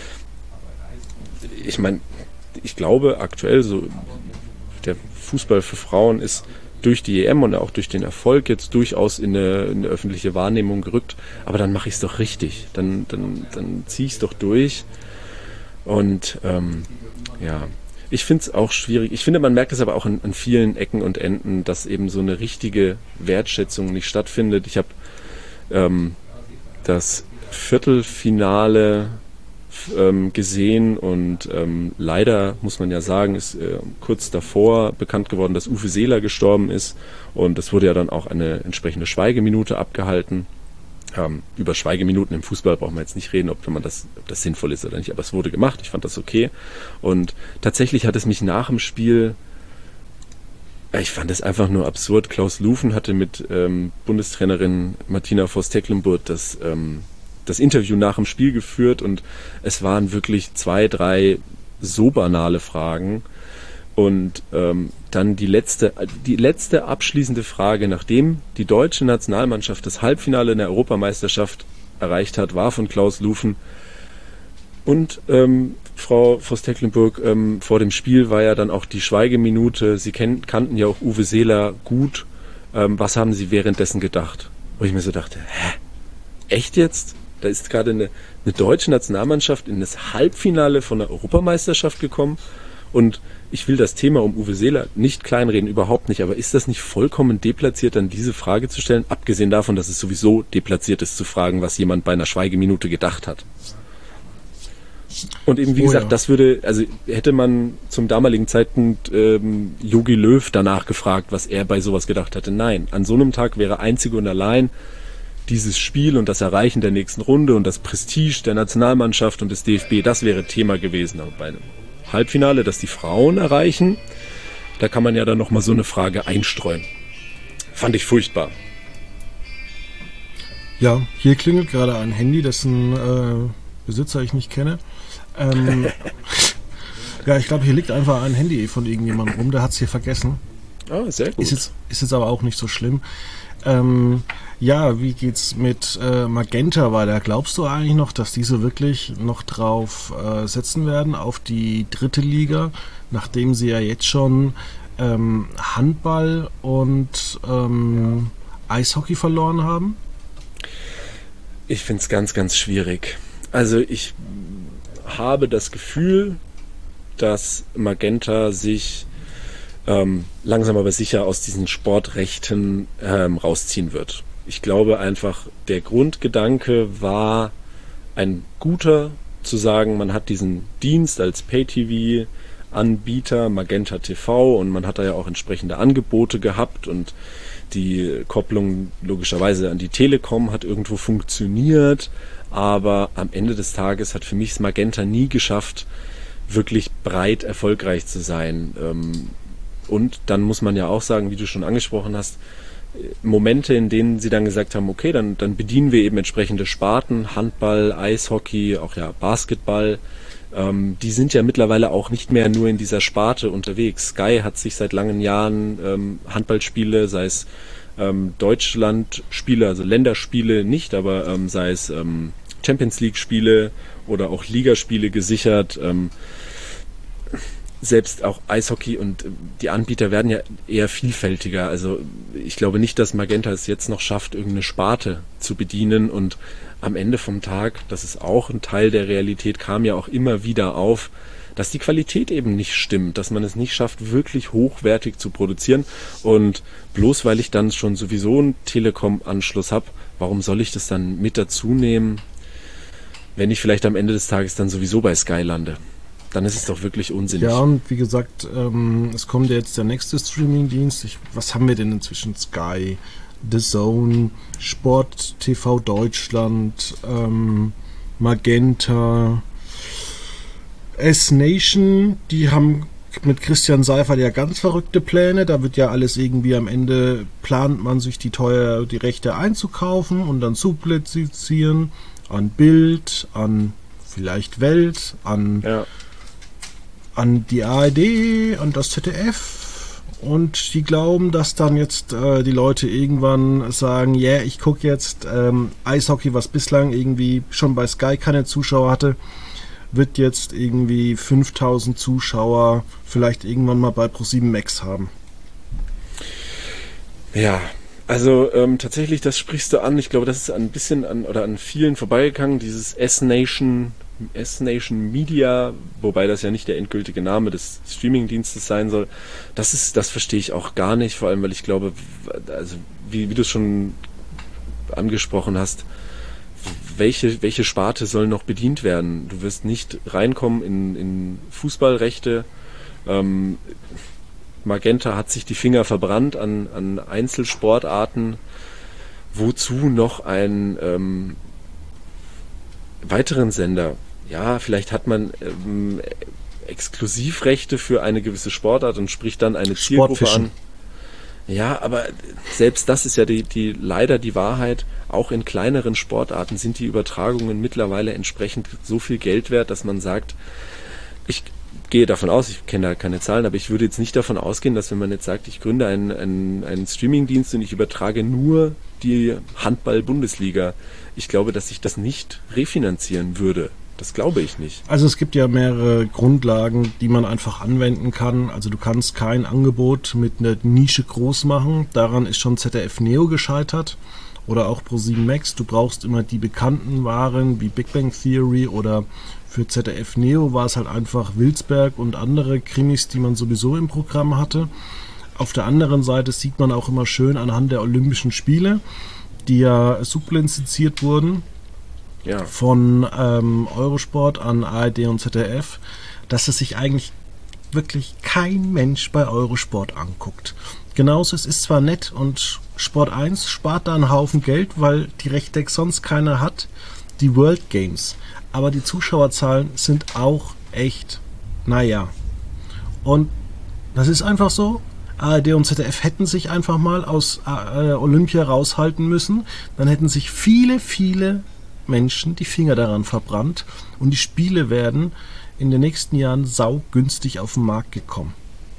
ich meine, ich glaube aktuell so, der Fußball für Frauen ist durch die E M und auch durch den Erfolg jetzt durchaus in eine, in eine öffentliche Wahrnehmung gerückt, aber dann mache ich es doch richtig. Dann, dann, dann ziehe ich es doch durch und ähm, ja, ich finde es auch schwierig. Ich finde, man merkt es aber auch an, an vielen Ecken und Enden, dass eben so eine richtige Wertschätzung nicht stattfindet. Ich habe ähm, das Viertelfinale ähm, gesehen und ähm, leider, muss man ja sagen, ist äh, kurz davor bekannt geworden, dass Uwe Seeler gestorben ist und es wurde ja dann auch eine entsprechende Schweigeminute abgehalten. Ähm, über Schweigeminuten im Fußball braucht man jetzt nicht reden, ob man das, ob das sinnvoll ist oder nicht, aber es wurde gemacht, ich fand das okay. Und tatsächlich hat es mich nach dem Spiel, ich fand es einfach nur absurd. Klaus Lufen hatte mit ähm, Bundestrainerin Martina Voss-Tecklenburg das, ähm, das Interview nach dem Spiel geführt und es waren wirklich zwei, drei so banale Fragen. Und ähm, dann die letzte, die letzte abschließende Frage, nachdem die deutsche Nationalmannschaft das Halbfinale in der Europameisterschaft erreicht hat, war von Klaus Lufen. Und ähm, Frau Voss-Tecklenburg, ähm, vor dem Spiel war ja dann auch die Schweigeminute. Sie kenn, kannten ja auch Uwe Seeler gut. Ähm, was haben Sie währenddessen gedacht? Wo ich mir so dachte, hä? Echt jetzt? Da ist gerade eine, eine deutsche Nationalmannschaft in das Halbfinale von der Europameisterschaft gekommen und ich will das Thema um Uwe Seeler nicht kleinreden, überhaupt nicht, aber ist das nicht vollkommen deplatziert, dann diese Frage zu stellen, abgesehen davon, dass es sowieso deplatziert ist, zu fragen, was jemand bei einer Schweigeminute gedacht hat? Und eben, wie oh, gesagt, ja. das würde, also hätte man zum damaligen Zeitpunkt ähm, Jogi Löw danach gefragt, was er bei sowas gedacht hatte. Nein, an so einem Tag wäre einzig und allein dieses Spiel und das Erreichen der nächsten Runde und das Prestige der Nationalmannschaft und des D F B, das wäre Thema gewesen. Aber bei einem Halbfinale, das die Frauen erreichen, da kann man ja dann nochmal so eine Frage einstreuen. Fand ich furchtbar. Ja, hier klingelt gerade ein Handy, dessen äh, Besitzer ich nicht kenne. Ähm, ja, ich glaube, hier liegt einfach ein Handy von irgendjemandem rum, der hat es hier vergessen. Ah, sehr gut. Ist jetzt, ist jetzt aber auch nicht so schlimm. Ähm, ja, wie geht's mit äh, Magenta weiter? Glaubst du eigentlich noch, dass diese wirklich noch drauf äh, setzen werden, auf die dritte Liga, nachdem sie ja jetzt schon ähm, Handball und ähm, Eishockey verloren haben? Ich finde es ganz, ganz schwierig. Also ich habe das Gefühl, dass Magenta sich ähm, langsam aber sicher aus diesen Sportrechten ähm, rausziehen wird. Ich glaube einfach, der Grundgedanke war ein guter, zu sagen, man hat diesen Dienst als Pay-T V-Anbieter, Magenta T V, und man hat da ja auch entsprechende Angebote gehabt und die Kopplung logischerweise an die Telekom hat irgendwo funktioniert, aber am Ende des Tages hat für mich Magenta nie geschafft, wirklich breit erfolgreich zu sein. Und dann muss man ja auch sagen, wie du schon angesprochen hast, Momente, in denen sie dann gesagt haben, okay, dann, dann bedienen wir eben entsprechende Sparten, Handball, Eishockey, auch ja Basketball. Ähm, die sind ja mittlerweile auch nicht mehr nur in dieser Sparte unterwegs. Sky hat sich seit langen Jahren ähm, Handballspiele, sei es ähm, Deutschlandspiele, also Länderspiele nicht, aber ähm, sei es ähm, Champions League Spiele oder auch Ligaspiele gesichert. Ähm, selbst auch Eishockey und die Anbieter werden ja eher vielfältiger. Also ich glaube nicht, dass Magenta es jetzt noch schafft, irgendeine Sparte zu bedienen, und am Ende vom Tag, das ist auch ein Teil der Realität, kam ja auch immer wieder auf, dass die Qualität eben nicht stimmt, dass man es nicht schafft, wirklich hochwertig zu produzieren, und bloß weil ich dann schon sowieso einen Telekom-Anschluss habe, warum soll ich das dann mit dazu nehmen, wenn ich vielleicht am Ende des Tages dann sowieso bei Sky lande? Dann ist es doch wirklich unsinnig. Ja, und wie gesagt, ähm, es kommt ja jetzt der nächste Streaming-Dienst. Ich, was haben wir denn inzwischen? Sky, The Zone, Sport T V Deutschland, ähm, Magenta, S-Nation. Die haben mit Christian Seifert ja ganz verrückte Pläne. Da wird ja alles irgendwie am Ende, plant man sich die teuer die Rechte einzukaufen und dann zu publizieren an Bild, an vielleicht Welt, an... Ja. an die A R D, an das Z D F, und die glauben, dass dann jetzt äh, die Leute irgendwann sagen, ja, yeah, ich gucke jetzt ähm, Eishockey, was bislang irgendwie schon bei Sky keine Zuschauer hatte, wird jetzt irgendwie fünftausend Zuschauer vielleicht irgendwann mal bei ProSieben Max haben. Ja, also ähm, tatsächlich, das sprichst du an. Ich glaube, das ist ein bisschen an oder an vielen vorbeigegangen, dieses S-Nation S-Nation Media, wobei das ja nicht der endgültige Name des Streamingdienstes sein soll. Das ist, das verstehe ich auch gar nicht, vor allem, weil ich glaube, also wie, wie du es schon angesprochen hast, welche, welche Sparte soll noch bedient werden? Du wirst nicht reinkommen in, in Fußballrechte. Ähm, Magenta hat sich die Finger verbrannt an, an Einzelsportarten. Wozu noch ein ähm, weiteren Sender? Ja, vielleicht hat man ähm, Exklusivrechte für eine gewisse Sportart und spricht dann eine Zielgruppe an. Ja, aber selbst das ist ja die, die leider die Wahrheit. Auch in kleineren Sportarten sind die Übertragungen mittlerweile entsprechend so viel Geld wert, dass man sagt, ich gehe davon aus, ich kenne da keine Zahlen, aber ich würde jetzt nicht davon ausgehen, dass wenn man jetzt sagt, ich gründe einen, einen, einen Streamingdienst und ich übertrage nur die Handball-Bundesliga, ich glaube, dass ich das nicht refinanzieren würde. Das glaube ich nicht. Also es gibt ja mehrere Grundlagen, die man einfach anwenden kann. Also du kannst kein Angebot mit einer Nische groß machen. Daran ist schon Z D F Neo gescheitert oder auch ProSieben Max. Du brauchst immer die bekannten Waren wie Big Bang Theory, oder für Z D F Neo war es halt einfach Wilsberg und andere Krimis, die man sowieso im Programm hatte. Auf der anderen Seite sieht man auch immer schön anhand der Olympischen Spiele, die ja sublizenziert wurden, ja, von ähm, Eurosport an A R D und Z D F, dass es sich eigentlich wirklich kein Mensch bei Eurosport anguckt. Genauso, es ist zwar nett und Sport eins spart da einen Haufen Geld, weil die Rechte sonst keiner hat, die World Games. Aber die Zuschauerzahlen sind auch echt, naja. Und das ist einfach so. A R D und Z D F hätten sich einfach mal aus äh, Olympia raushalten müssen. Dann hätten sich viele, viele Menschen die Finger daran verbrannt und die Spiele werden in den nächsten Jahren saugünstig auf den Markt gekommen.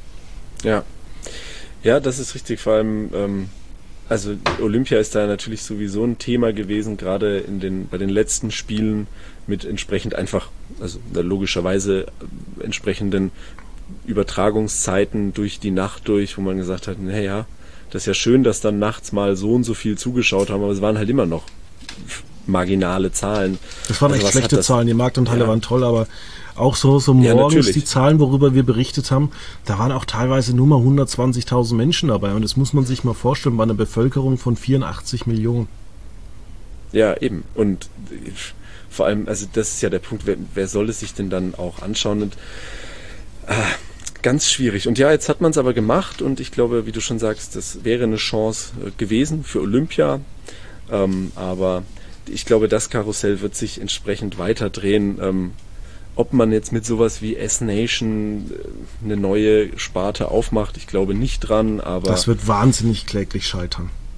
Ja, ja, das ist richtig. Vor allem, ähm, also Olympia ist da natürlich sowieso ein Thema gewesen, gerade in den bei den letzten Spielen mit entsprechend einfach, also logischerweise äh, entsprechenden Übertragungszeiten durch die Nacht durch, wo man gesagt hat, naja, das ist ja schön, dass dann nachts mal so und so viel zugeschaut haben, aber es waren halt immer noch marginale Zahlen. Das waren also echt schlechte Zahlen, die Marktanteile ja. waren toll, aber auch so, so morgens, ja, die Zahlen, worüber wir berichtet haben, da waren auch teilweise nur mal hundertzwanzigtausend Menschen dabei, und das muss man sich mal vorstellen, bei einer Bevölkerung von vierundachtzig Millionen. Ja, eben. Und vor allem, also das ist ja der Punkt, wer, wer soll es sich denn dann auch anschauen? Und ah, ganz schwierig. Und ja, jetzt hat man es aber gemacht, und ich glaube, wie du schon sagst, das wäre eine Chance gewesen für Olympia, ähm, aber ich glaube, das Karussell wird sich entsprechend weiter drehen. Ähm, ob man jetzt mit sowas wie S-Nation eine neue Sparte aufmacht, ich glaube nicht dran, aber... Das wird wahnsinnig kläglich scheitern.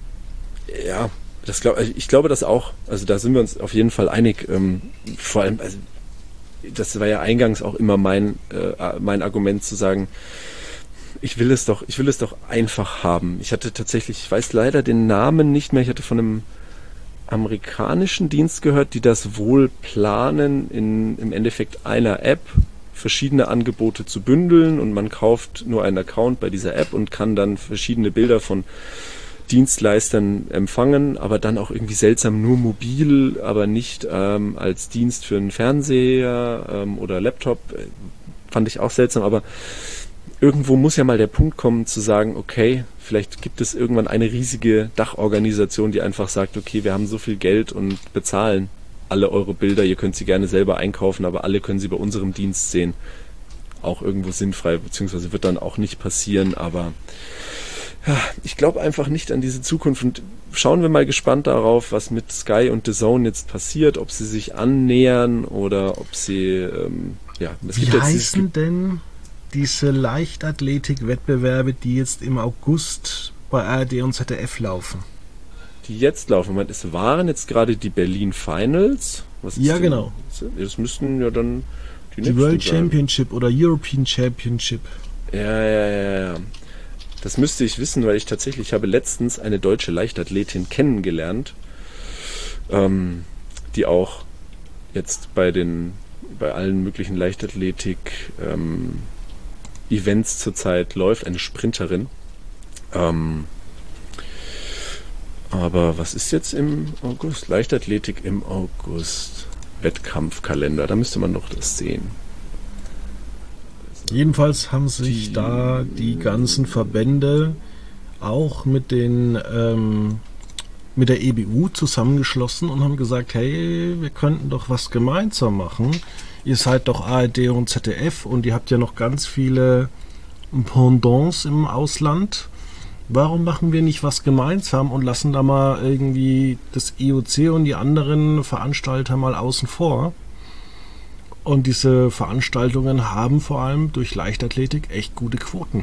Ja, das glaub, ich glaube das auch. Also da sind wir uns auf jeden Fall einig. Ähm, vor allem, also das war ja eingangs auch immer mein, äh, mein Argument zu sagen, ich will es doch, ich will es doch einfach haben. Ich hatte tatsächlich, ich weiß leider den Namen nicht mehr, ich hatte von einem amerikanischen Dienst gehört, die das wohl planen, in, im Endeffekt einer App verschiedene Angebote zu bündeln und man kauft nur einen Account bei dieser App und kann dann verschiedene Bilder von Dienstleistern empfangen, aber dann auch irgendwie seltsam nur mobil, aber nicht ähm, als Dienst für einen Fernseher ähm, oder Laptop. Fand ich auch seltsam, aber irgendwo muss ja mal der Punkt kommen zu sagen, okay, vielleicht gibt es irgendwann eine riesige Dachorganisation, die einfach sagt, okay, wir haben so viel Geld und bezahlen alle eure Bilder, ihr könnt sie gerne selber einkaufen, aber alle können sie bei unserem Dienst sehen. Auch irgendwo sinnfrei, beziehungsweise wird dann auch nicht passieren, aber ja, ich glaube einfach nicht an diese Zukunft und schauen wir mal gespannt darauf, was mit Sky und D A Z N jetzt passiert, ob sie sich annähern oder ob sie, ähm, ja, es Wie gibt jetzt heißen denn diese Leichtathletik-Wettbewerbe, die jetzt im August bei A R D und Z D F laufen? Die jetzt laufen. Moment, es waren jetzt gerade die Berlin Finals. Was ist Ja, denn? genau. Das müssten ja dann die, Die nächsten World sein. Championship oder European Championship. Ja, ja, ja, ja. Das müsste ich wissen, weil ich tatsächlich ich habe letztens eine deutsche Leichtathletin kennengelernt, ähm, die auch jetzt bei den bei allen möglichen Leichtathletik ähm, Events zurzeit läuft, eine Sprinterin. Ähm, aber was ist jetzt im August? Leichtathletik im August. Wettkampfkalender, da müsste man noch das sehen. Jedenfalls haben sich Die- da die ganzen Verbände auch mit den ähm, mit der E B U zusammengeschlossen und haben gesagt, hey, wir könnten doch was gemeinsam machen. Ihr seid doch A R D und Z D F und ihr habt ja noch ganz viele Pendants im Ausland. Warum machen wir nicht was gemeinsam und lassen da mal irgendwie das I O C und die anderen Veranstalter mal außen vor? Und diese Veranstaltungen haben vor allem durch Leichtathletik echt gute Quoten.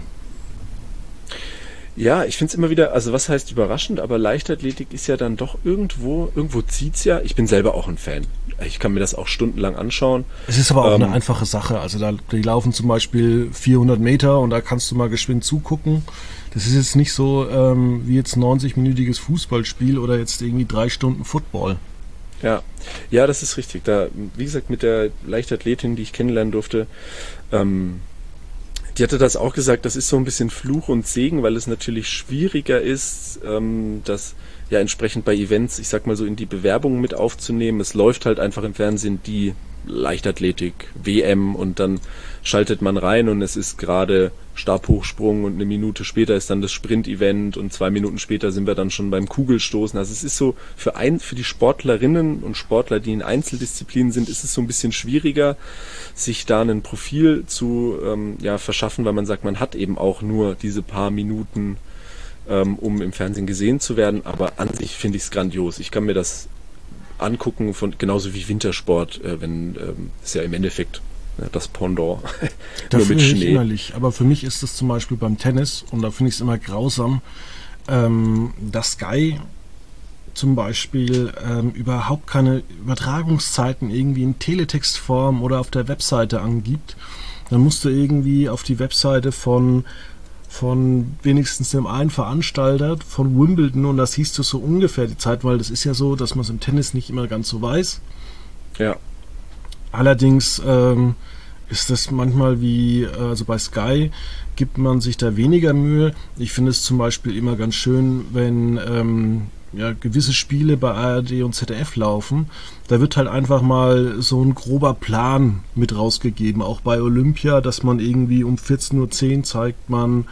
Ja, ich finde es immer wieder, also was heißt überraschend, aber Leichtathletik ist ja dann doch irgendwo, irgendwo zieht's ja. Ich bin selber auch ein Fan. Ich kann mir das auch stundenlang anschauen. Es ist aber auch Ähm, eine einfache Sache. Also da, die laufen zum Beispiel vierhundert Meter und da kannst du mal geschwind zugucken. Das ist jetzt nicht so ähm, wie jetzt neunzig-minütiges Fußballspiel oder jetzt irgendwie drei Stunden Football. Ja, ja, das ist richtig. Da, wie gesagt, mit der Leichtathletin, die ich kennenlernen durfte, ähm, die hatte das auch gesagt, das ist so ein bisschen Fluch und Segen, weil es natürlich schwieriger ist, ähm, das ja entsprechend bei Events, ich sag mal so, in die Bewerbung mit aufzunehmen. Es läuft halt einfach im Fernsehen die Leichtathletik, W M und dann schaltet man rein und es ist gerade Stabhochsprung und eine Minute später ist dann das Sprint-Event und zwei Minuten später sind wir dann schon beim Kugelstoßen. Also es ist so, für ein, für die Sportlerinnen und Sportler, die in Einzeldisziplinen sind, ist es so ein bisschen schwieriger, sich da ein Profil zu ähm, ja, verschaffen, weil man sagt, man hat eben auch nur diese paar Minuten, ähm, um im Fernsehen gesehen zu werden. Aber an sich finde ich es grandios. Ich kann mir das angucken, von genauso wie Wintersport, äh, wenn ähm, ist ja im Endeffekt ja, das Pendant nur Dafür mit nicht Schnee. innerlich. Aber für mich ist es zum Beispiel beim Tennis, und da finde ich es immer grausam, ähm, dass Sky zum Beispiel ähm, überhaupt keine Übertragungszeiten irgendwie in Teletextform oder auf der Webseite angibt. Dann musst du irgendwie auf die Webseite von von wenigstens dem einen Veranstalter von Wimbledon und das siehst du so ungefähr die Zeit, weil das ist ja so, dass man es im Tennis nicht immer ganz so weiß. Ja, Allerdings ähm, ist das manchmal wie, also bei Sky gibt man sich da weniger Mühe. Ich finde es zum Beispiel immer ganz schön, wenn ähm, ja, gewisse Spiele bei A R D und Z D F laufen. Da wird halt einfach mal so ein grober Plan mit rausgegeben. Auch bei Olympia, dass man irgendwie um vierzehn Uhr zehn zeigt man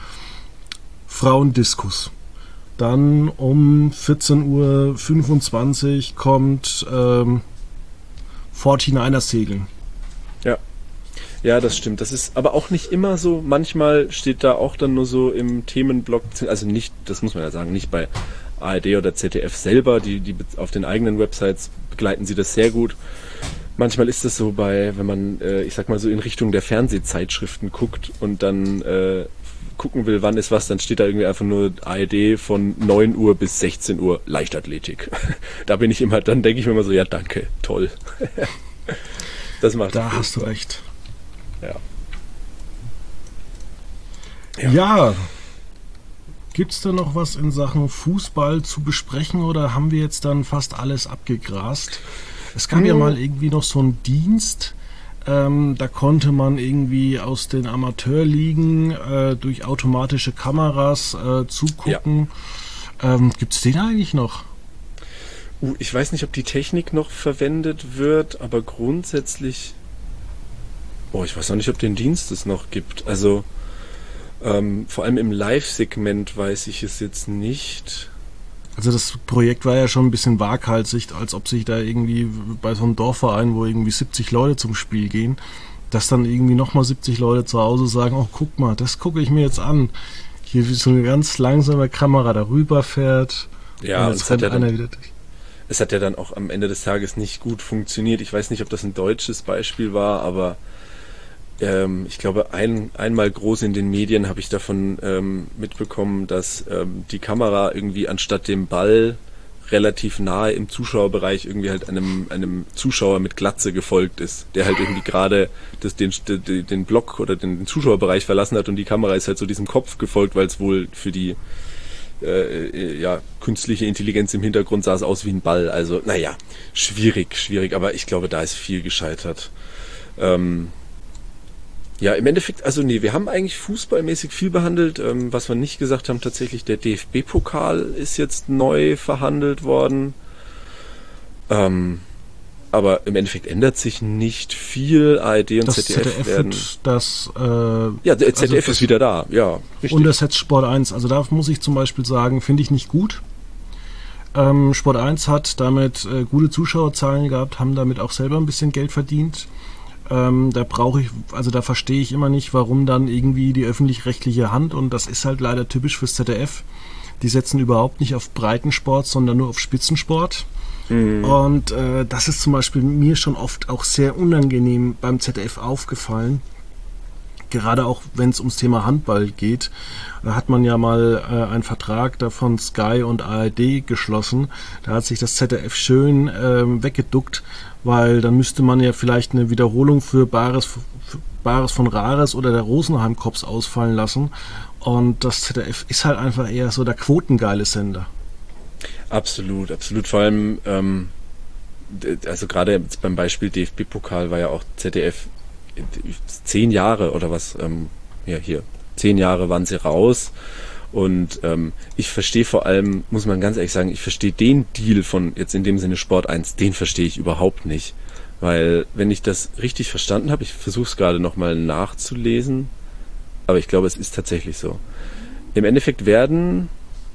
Frauendiskus. Dann um vierzehn Uhr fünfundzwanzig kommt ähm, forty-niners Segeln. ja. Ja, das stimmt. Das ist aber auch nicht immer so. Manchmal steht da auch dann nur so im Themenblock, also nicht, das muss man ja sagen, nicht bei A R D oder Z D F selber, die, die auf den eigenen Websites begleiten sie das sehr gut. Manchmal ist das so bei, wenn man, äh, ich sag mal so in Richtung der Fernsehzeitschriften guckt und dann äh, gucken will, wann ist was, dann steht da irgendwie einfach nur A R D von neun Uhr bis sechzehn Uhr Leichtathletik. Da bin ich immer, dann denke ich mir immer so, ja danke, toll. Das macht Da hast du recht. Ja. Ja. ja. Gibt es da noch was in Sachen Fußball zu besprechen oder haben wir jetzt dann fast alles abgegrast? Es gab hm. ja mal irgendwie noch so einen Dienst, ähm, da konnte man irgendwie aus den Amateurligen äh, durch automatische Kameras äh, zugucken. Ja. Ähm, gibt es den eigentlich noch? Uh, ich weiß nicht, ob die Technik noch verwendet wird, aber grundsätzlich... Oh, ich weiß auch nicht, ob den Dienst es noch gibt. Also... Ähm, vor allem im Live-Segment weiß ich es jetzt nicht. Also das Projekt war ja schon ein bisschen waghalsig, als ob sich da irgendwie bei so einem Dorfverein, wo irgendwie siebzig Leute zum Spiel gehen, dass dann irgendwie nochmal siebzig Leute zu Hause sagen, oh guck mal, das gucke ich mir jetzt an. Hier wie so eine ganz langsame Kamera darüber fährt. Ja, und jetzt rennt einer wieder durch. Es hat ja dann auch am Ende des Tages nicht gut funktioniert. Ich weiß nicht, ob das ein deutsches Beispiel war, aber Ähm, ich glaube, ein, einmal groß in den Medien habe ich davon ähm, mitbekommen, dass ähm, die Kamera irgendwie anstatt dem Ball relativ nahe im Zuschauerbereich irgendwie halt einem, einem Zuschauer mit Glatze gefolgt ist, der halt irgendwie gerade das, den, den, den Block oder den, den Zuschauerbereich verlassen hat und die Kamera ist halt so diesem Kopf gefolgt, weil es wohl für die äh, ja, künstliche Intelligenz im Hintergrund sah es aus wie ein Ball. Also, naja, schwierig, schwierig, aber ich glaube, da ist viel gescheitert. Ähm, Ja, im Endeffekt, also nee, wir haben eigentlich fußballmäßig viel behandelt. Ähm, was wir nicht gesagt haben, tatsächlich der D F B-Pokal ist jetzt neu verhandelt worden. Ähm, aber im Endeffekt ändert sich nicht viel. A R D und das Z D F, Z D F werden... Das, äh, ja, der Z D F also ist wieder da, ja, richtig. Und das hat Sport eins. Also da muss ich zum Beispiel sagen, finde ich nicht gut. Ähm, Sport eins hat damit äh, gute Zuschauerzahlen gehabt, haben damit auch selber ein bisschen Geld verdient. Ähm, da brauche ich, also da verstehe ich immer nicht, warum dann irgendwie die öffentlich-rechtliche Hand, und das ist halt leider typisch fürs Z D F, die setzen überhaupt nicht auf Breitensport, sondern nur auf Spitzensport. Mhm. Und äh, das ist zum Beispiel mir schon oft auch sehr unangenehm beim Z D F aufgefallen. Gerade auch, wenn es ums Thema Handball geht. Da hat man ja mal äh, einen Vertrag da von Sky und A R D geschlossen. Da hat sich das Z D F schön äh, weggeduckt, weil dann müsste man ja vielleicht eine Wiederholung für Bares, für Bares von Rares oder der Rosenheim Cops ausfallen lassen. Und das Z D F ist halt einfach eher so der quotengeile Sender. Absolut, absolut. Vor allem, ähm, also gerade beim Beispiel D F B-Pokal war ja auch Z D F zehn Jahre oder was, ähm, ja hier, zehn Jahre waren sie raus. Und ähm, ich verstehe vor allem, muss man ganz ehrlich sagen, ich verstehe den Deal von jetzt in dem Sinne Sport eins, den verstehe ich überhaupt nicht. Weil, wenn ich das richtig verstanden habe, ich versuche es gerade nochmal nachzulesen, aber ich glaube, es ist tatsächlich so. Im Endeffekt werden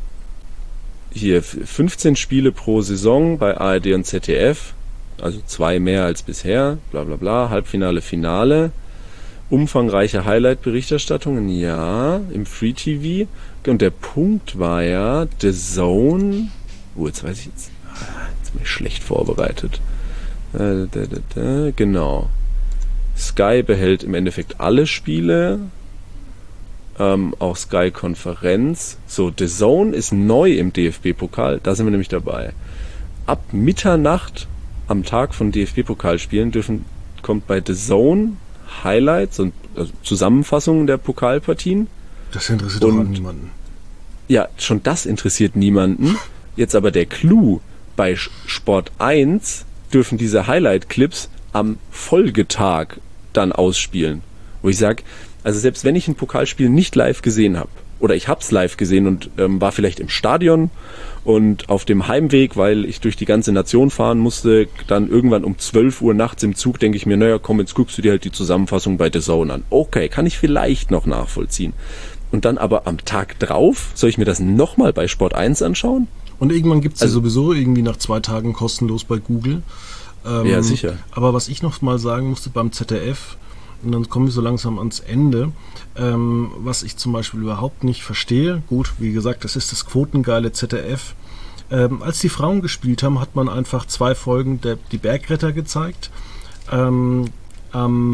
hier fünfzehn Spiele pro Saison bei A R D und Z D F, also zwei mehr als bisher, bla bla bla, Halbfinale, Finale, umfangreiche Highlight-Berichterstattungen, ja, im Free-T V. Und der Punkt war ja, The Zone, oh, jetzt weiß ich jetzt, jetzt bin ich schlecht vorbereitet. Äh, da, da, da, genau. Sky behält im Endeffekt alle Spiele, ähm, auch Sky-Konferenz. So, The Zone ist neu im D F B-Pokal, da sind wir nämlich dabei. Ab Mitternacht am Tag von D F B-Pokalspielen dürfen, kommt bei The Zone Highlights und also Zusammenfassungen der Pokalpartien. Das interessiert doch an niemanden. Ja, schon das interessiert niemanden. Jetzt aber der Clou, bei Sport eins dürfen diese Highlight-Clips am Folgetag dann ausspielen. Wo ich sage, also selbst wenn ich ein Pokalspiel nicht live gesehen habe, oder ich habe es live gesehen und ähm, war vielleicht im Stadion und auf dem Heimweg, weil ich durch die ganze Nation fahren musste, dann irgendwann um zwölf Uhr nachts im Zug, denke ich mir, naja, komm, jetzt guckst du dir halt die Zusammenfassung bei The Zone an. Okay, kann ich vielleicht noch nachvollziehen. Und dann aber am Tag drauf, soll ich mir das nochmal bei Sport eins anschauen? Und irgendwann gibt es also, ja sowieso irgendwie nach zwei Tagen kostenlos bei Google. Ähm, ja, sicher. Aber was ich noch mal sagen musste beim Z D F, und dann komme ich so langsam ans Ende, ähm, was ich zum Beispiel überhaupt nicht verstehe, gut, wie gesagt, das ist das quotengeile Z D F. Ähm, als die Frauen gespielt haben, hat man einfach zwei Folgen der, die Bergretter gezeigt. Ähm, am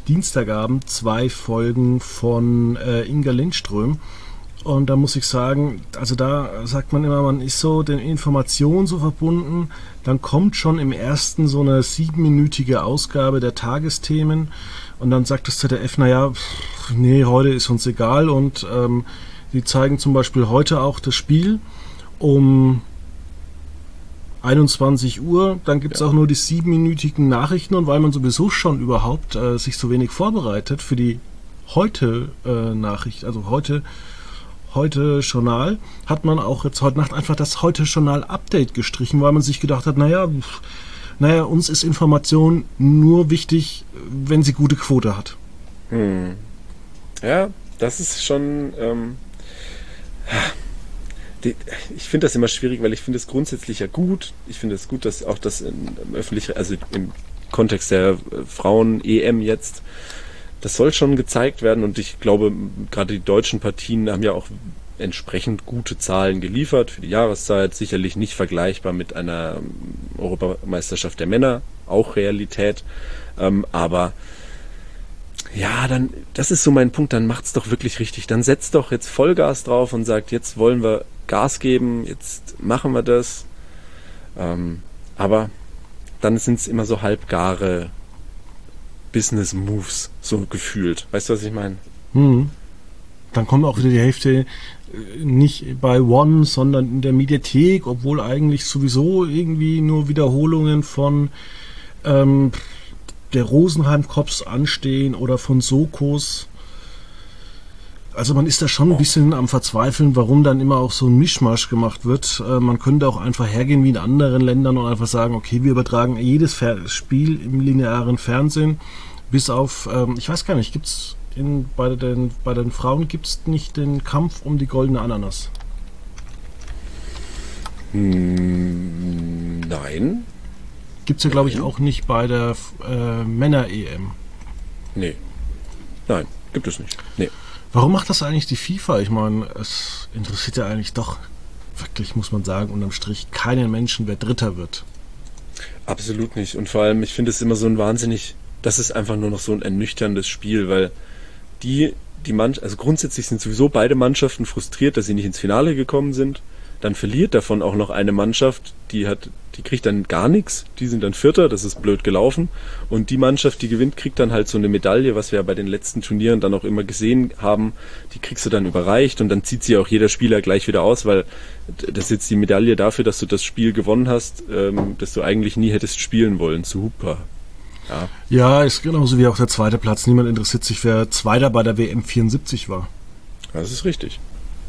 Dienstagabend zwei Folgen von äh, Inga Lindström. Und da muss ich sagen, also da sagt man immer, man ist so den Informationen so verbunden. Dann kommt schon im ersten so eine siebenminütige Ausgabe der Tagesthemen. Und dann sagt das Z D F, naja, nee, heute ist uns egal. Und ähm, die zeigen zum Beispiel heute auch das Spiel um einundzwanzig Uhr. Dann gibt es ja. auch nur die siebenminütigen Nachrichten. Und weil man sowieso schon überhaupt äh, sich so wenig vorbereitet für die heute äh, Nachricht, also heute Heute Journal, hat man auch jetzt heute Nacht einfach das Heute Journal Update gestrichen, weil man sich gedacht hat, naja, naja, uns ist Information nur wichtig, wenn sie gute Quote hat. Hm. Ja, das ist schon, ähm, die, ich finde das immer schwierig, weil ich finde es grundsätzlich ja gut. Ich finde es gut, dass auch das im öffentlichen, also im Kontext der Frauen-E M jetzt, das soll schon gezeigt werden und ich glaube, gerade die deutschen Partien haben ja auch entsprechend gute Zahlen geliefert für die Jahreszeit. Sicherlich nicht vergleichbar mit einer Europameisterschaft der Männer, auch Realität. Ähm, aber ja, dann, das ist so mein Punkt, dann macht's doch wirklich richtig. Dann setzt doch jetzt Vollgas drauf und sagt, jetzt wollen wir Gas geben, jetzt machen wir das. Ähm, aber dann sind es immer so halbgare Business Moves, so gefühlt. Weißt du, was ich meine? Hm. Dann kommt auch wieder die Hälfte nicht bei One, sondern in der Mediathek, obwohl eigentlich sowieso irgendwie nur Wiederholungen von ähm, der Rosenheim-Cops anstehen oder von Sokos. Also man ist da schon ein bisschen am Verzweifeln, warum dann immer auch so ein Mischmasch gemacht wird. Äh, man könnte auch einfach hergehen wie in anderen Ländern und einfach sagen, okay, wir übertragen jedes Fer- Spiel im linearen Fernsehen, bis auf, ähm, ich weiß gar nicht, gibt's in, bei den, bei den Frauen gibt es nicht den Kampf um die goldene Ananas? Hm, nein. Gibt es ja, glaube ich, auch nicht bei der äh, Männer-E M. Nee. Nein, gibt es nicht. Nee. Warum macht das eigentlich die FIFA? Ich meine, es interessiert ja eigentlich doch, wirklich muss man sagen, unterm Strich keinen Menschen, wer Dritter wird. Absolut nicht. Und vor allem, ich finde es immer so ein wahnsinnig, das ist einfach nur noch so ein ernüchterndes Spiel, weil die, die Mannschaft, also grundsätzlich sind sowieso beide Mannschaften frustriert, dass sie nicht ins Finale gekommen sind. Dann verliert davon auch noch eine Mannschaft, die hat, die kriegt dann gar nichts, die sind dann Vierter, das ist blöd gelaufen. Und die Mannschaft, die gewinnt, kriegt dann halt so eine Medaille, was wir ja bei den letzten Turnieren dann auch immer gesehen haben, die kriegst du dann überreicht und dann zieht sie auch jeder Spieler gleich wieder aus, weil das ist jetzt die Medaille dafür, dass du das Spiel gewonnen hast, ähm, das du eigentlich nie hättest spielen wollen. Super. Ja. Ja, ist genauso wie auch der zweite Platz. Niemand interessiert sich, wer Zweiter bei der W M vierundsiebzig war. Das ist richtig.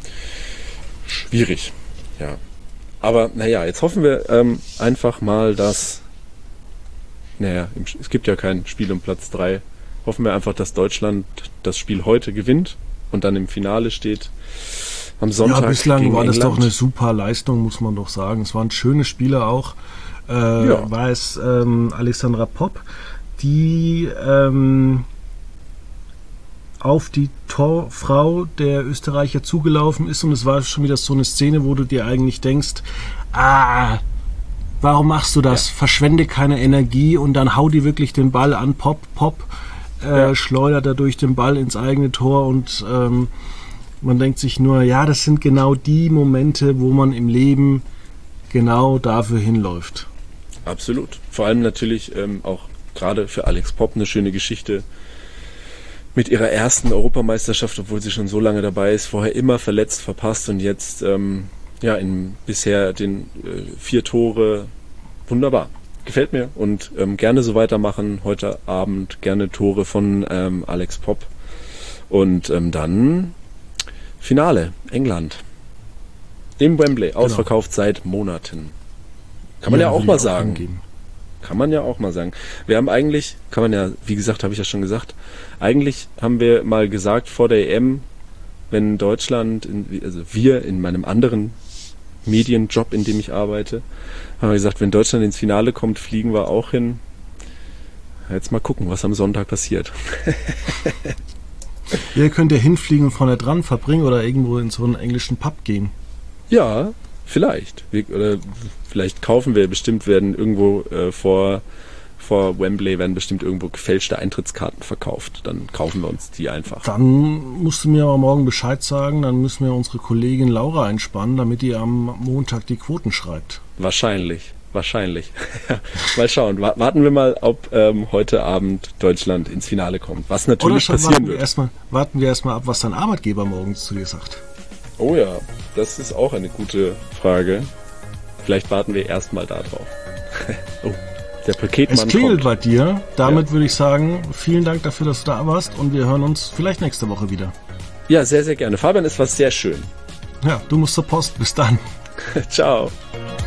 Schwierig. Ja. Aber naja, jetzt hoffen wir ähm, einfach mal, dass, naja, im, es gibt ja kein Spiel um Platz drei, hoffen wir einfach, dass Deutschland das Spiel heute gewinnt und dann im Finale steht am Sonntag. Ja, bislang gegen war das England. doch eine super Leistung, muss man doch sagen. Es waren schöne Spiele auch. Äh, Ja. War es ähm, Alexandra Popp, die ähm, auf die Torfrau der Österreicher zugelaufen ist und es war schon wieder so eine Szene, wo du dir eigentlich denkst, ah, warum machst du das? Ja. Verschwende keine Energie und dann hau die wirklich den Ball an, Pop, Pop, äh, Ja. schleudert dadurch den Ball ins eigene Tor und ähm, man denkt sich nur, ja, das sind genau die Momente, wo man im Leben genau dafür hinläuft. Absolut. Vor allem natürlich ähm, auch gerade für Alex Popp eine schöne Geschichte mit ihrer ersten Europameisterschaft, obwohl sie schon so lange dabei ist, vorher immer verletzt, verpasst und jetzt ähm, ja in bisher den äh, vier Tore. Wunderbar. Gefällt mir und ähm, gerne so weitermachen. Heute Abend gerne Tore von ähm, Alex Popp. Und ähm, dann Finale, England. Im Wembley, ausverkauft seit Monaten. Kann man ja, ja auch mal sagen. Angeben. Kann man ja auch mal sagen. Wir haben eigentlich, kann man ja, wie gesagt, habe ich ja schon gesagt, eigentlich haben wir mal gesagt vor der E M, wenn Deutschland, in, also wir in meinem anderen Medienjob, in dem ich arbeite, haben wir gesagt, wenn Deutschland ins Finale kommt, fliegen wir auch hin. Jetzt mal gucken, was am Sonntag passiert. Ihr könnt ja hinfliegen und vorne dran verbringen oder irgendwo in so einen englischen Pub gehen. Ja, vielleicht. Wir, oder vielleicht kaufen wir, bestimmt werden irgendwo äh, vor, vor Wembley werden bestimmt irgendwo gefälschte Eintrittskarten verkauft. Dann kaufen wir uns die einfach. Dann musst du mir aber morgen Bescheid sagen, dann müssen wir unsere Kollegin Laura einspannen, damit die am Montag die Quoten schreibt. Wahrscheinlich, wahrscheinlich. Mal schauen, warten wir mal, ob ähm, heute Abend Deutschland ins Finale kommt. Was natürlich Oder passieren warten wird. Wir erstmal, warten wir erstmal ab, was dein Arbeitgeber morgen zu dir sagt. Oh ja, das ist auch eine gute Frage. Vielleicht warten wir erstmal da drauf. Oh, der Paketmann Es klingelt kommt. bei dir. Damit Ja. würde ich sagen, vielen Dank dafür, dass du da warst und wir hören uns vielleicht nächste Woche wieder. Ja, sehr, sehr gerne. Fabian, es war sehr schön. Ja, du musst zur Post. Bis dann. Ciao.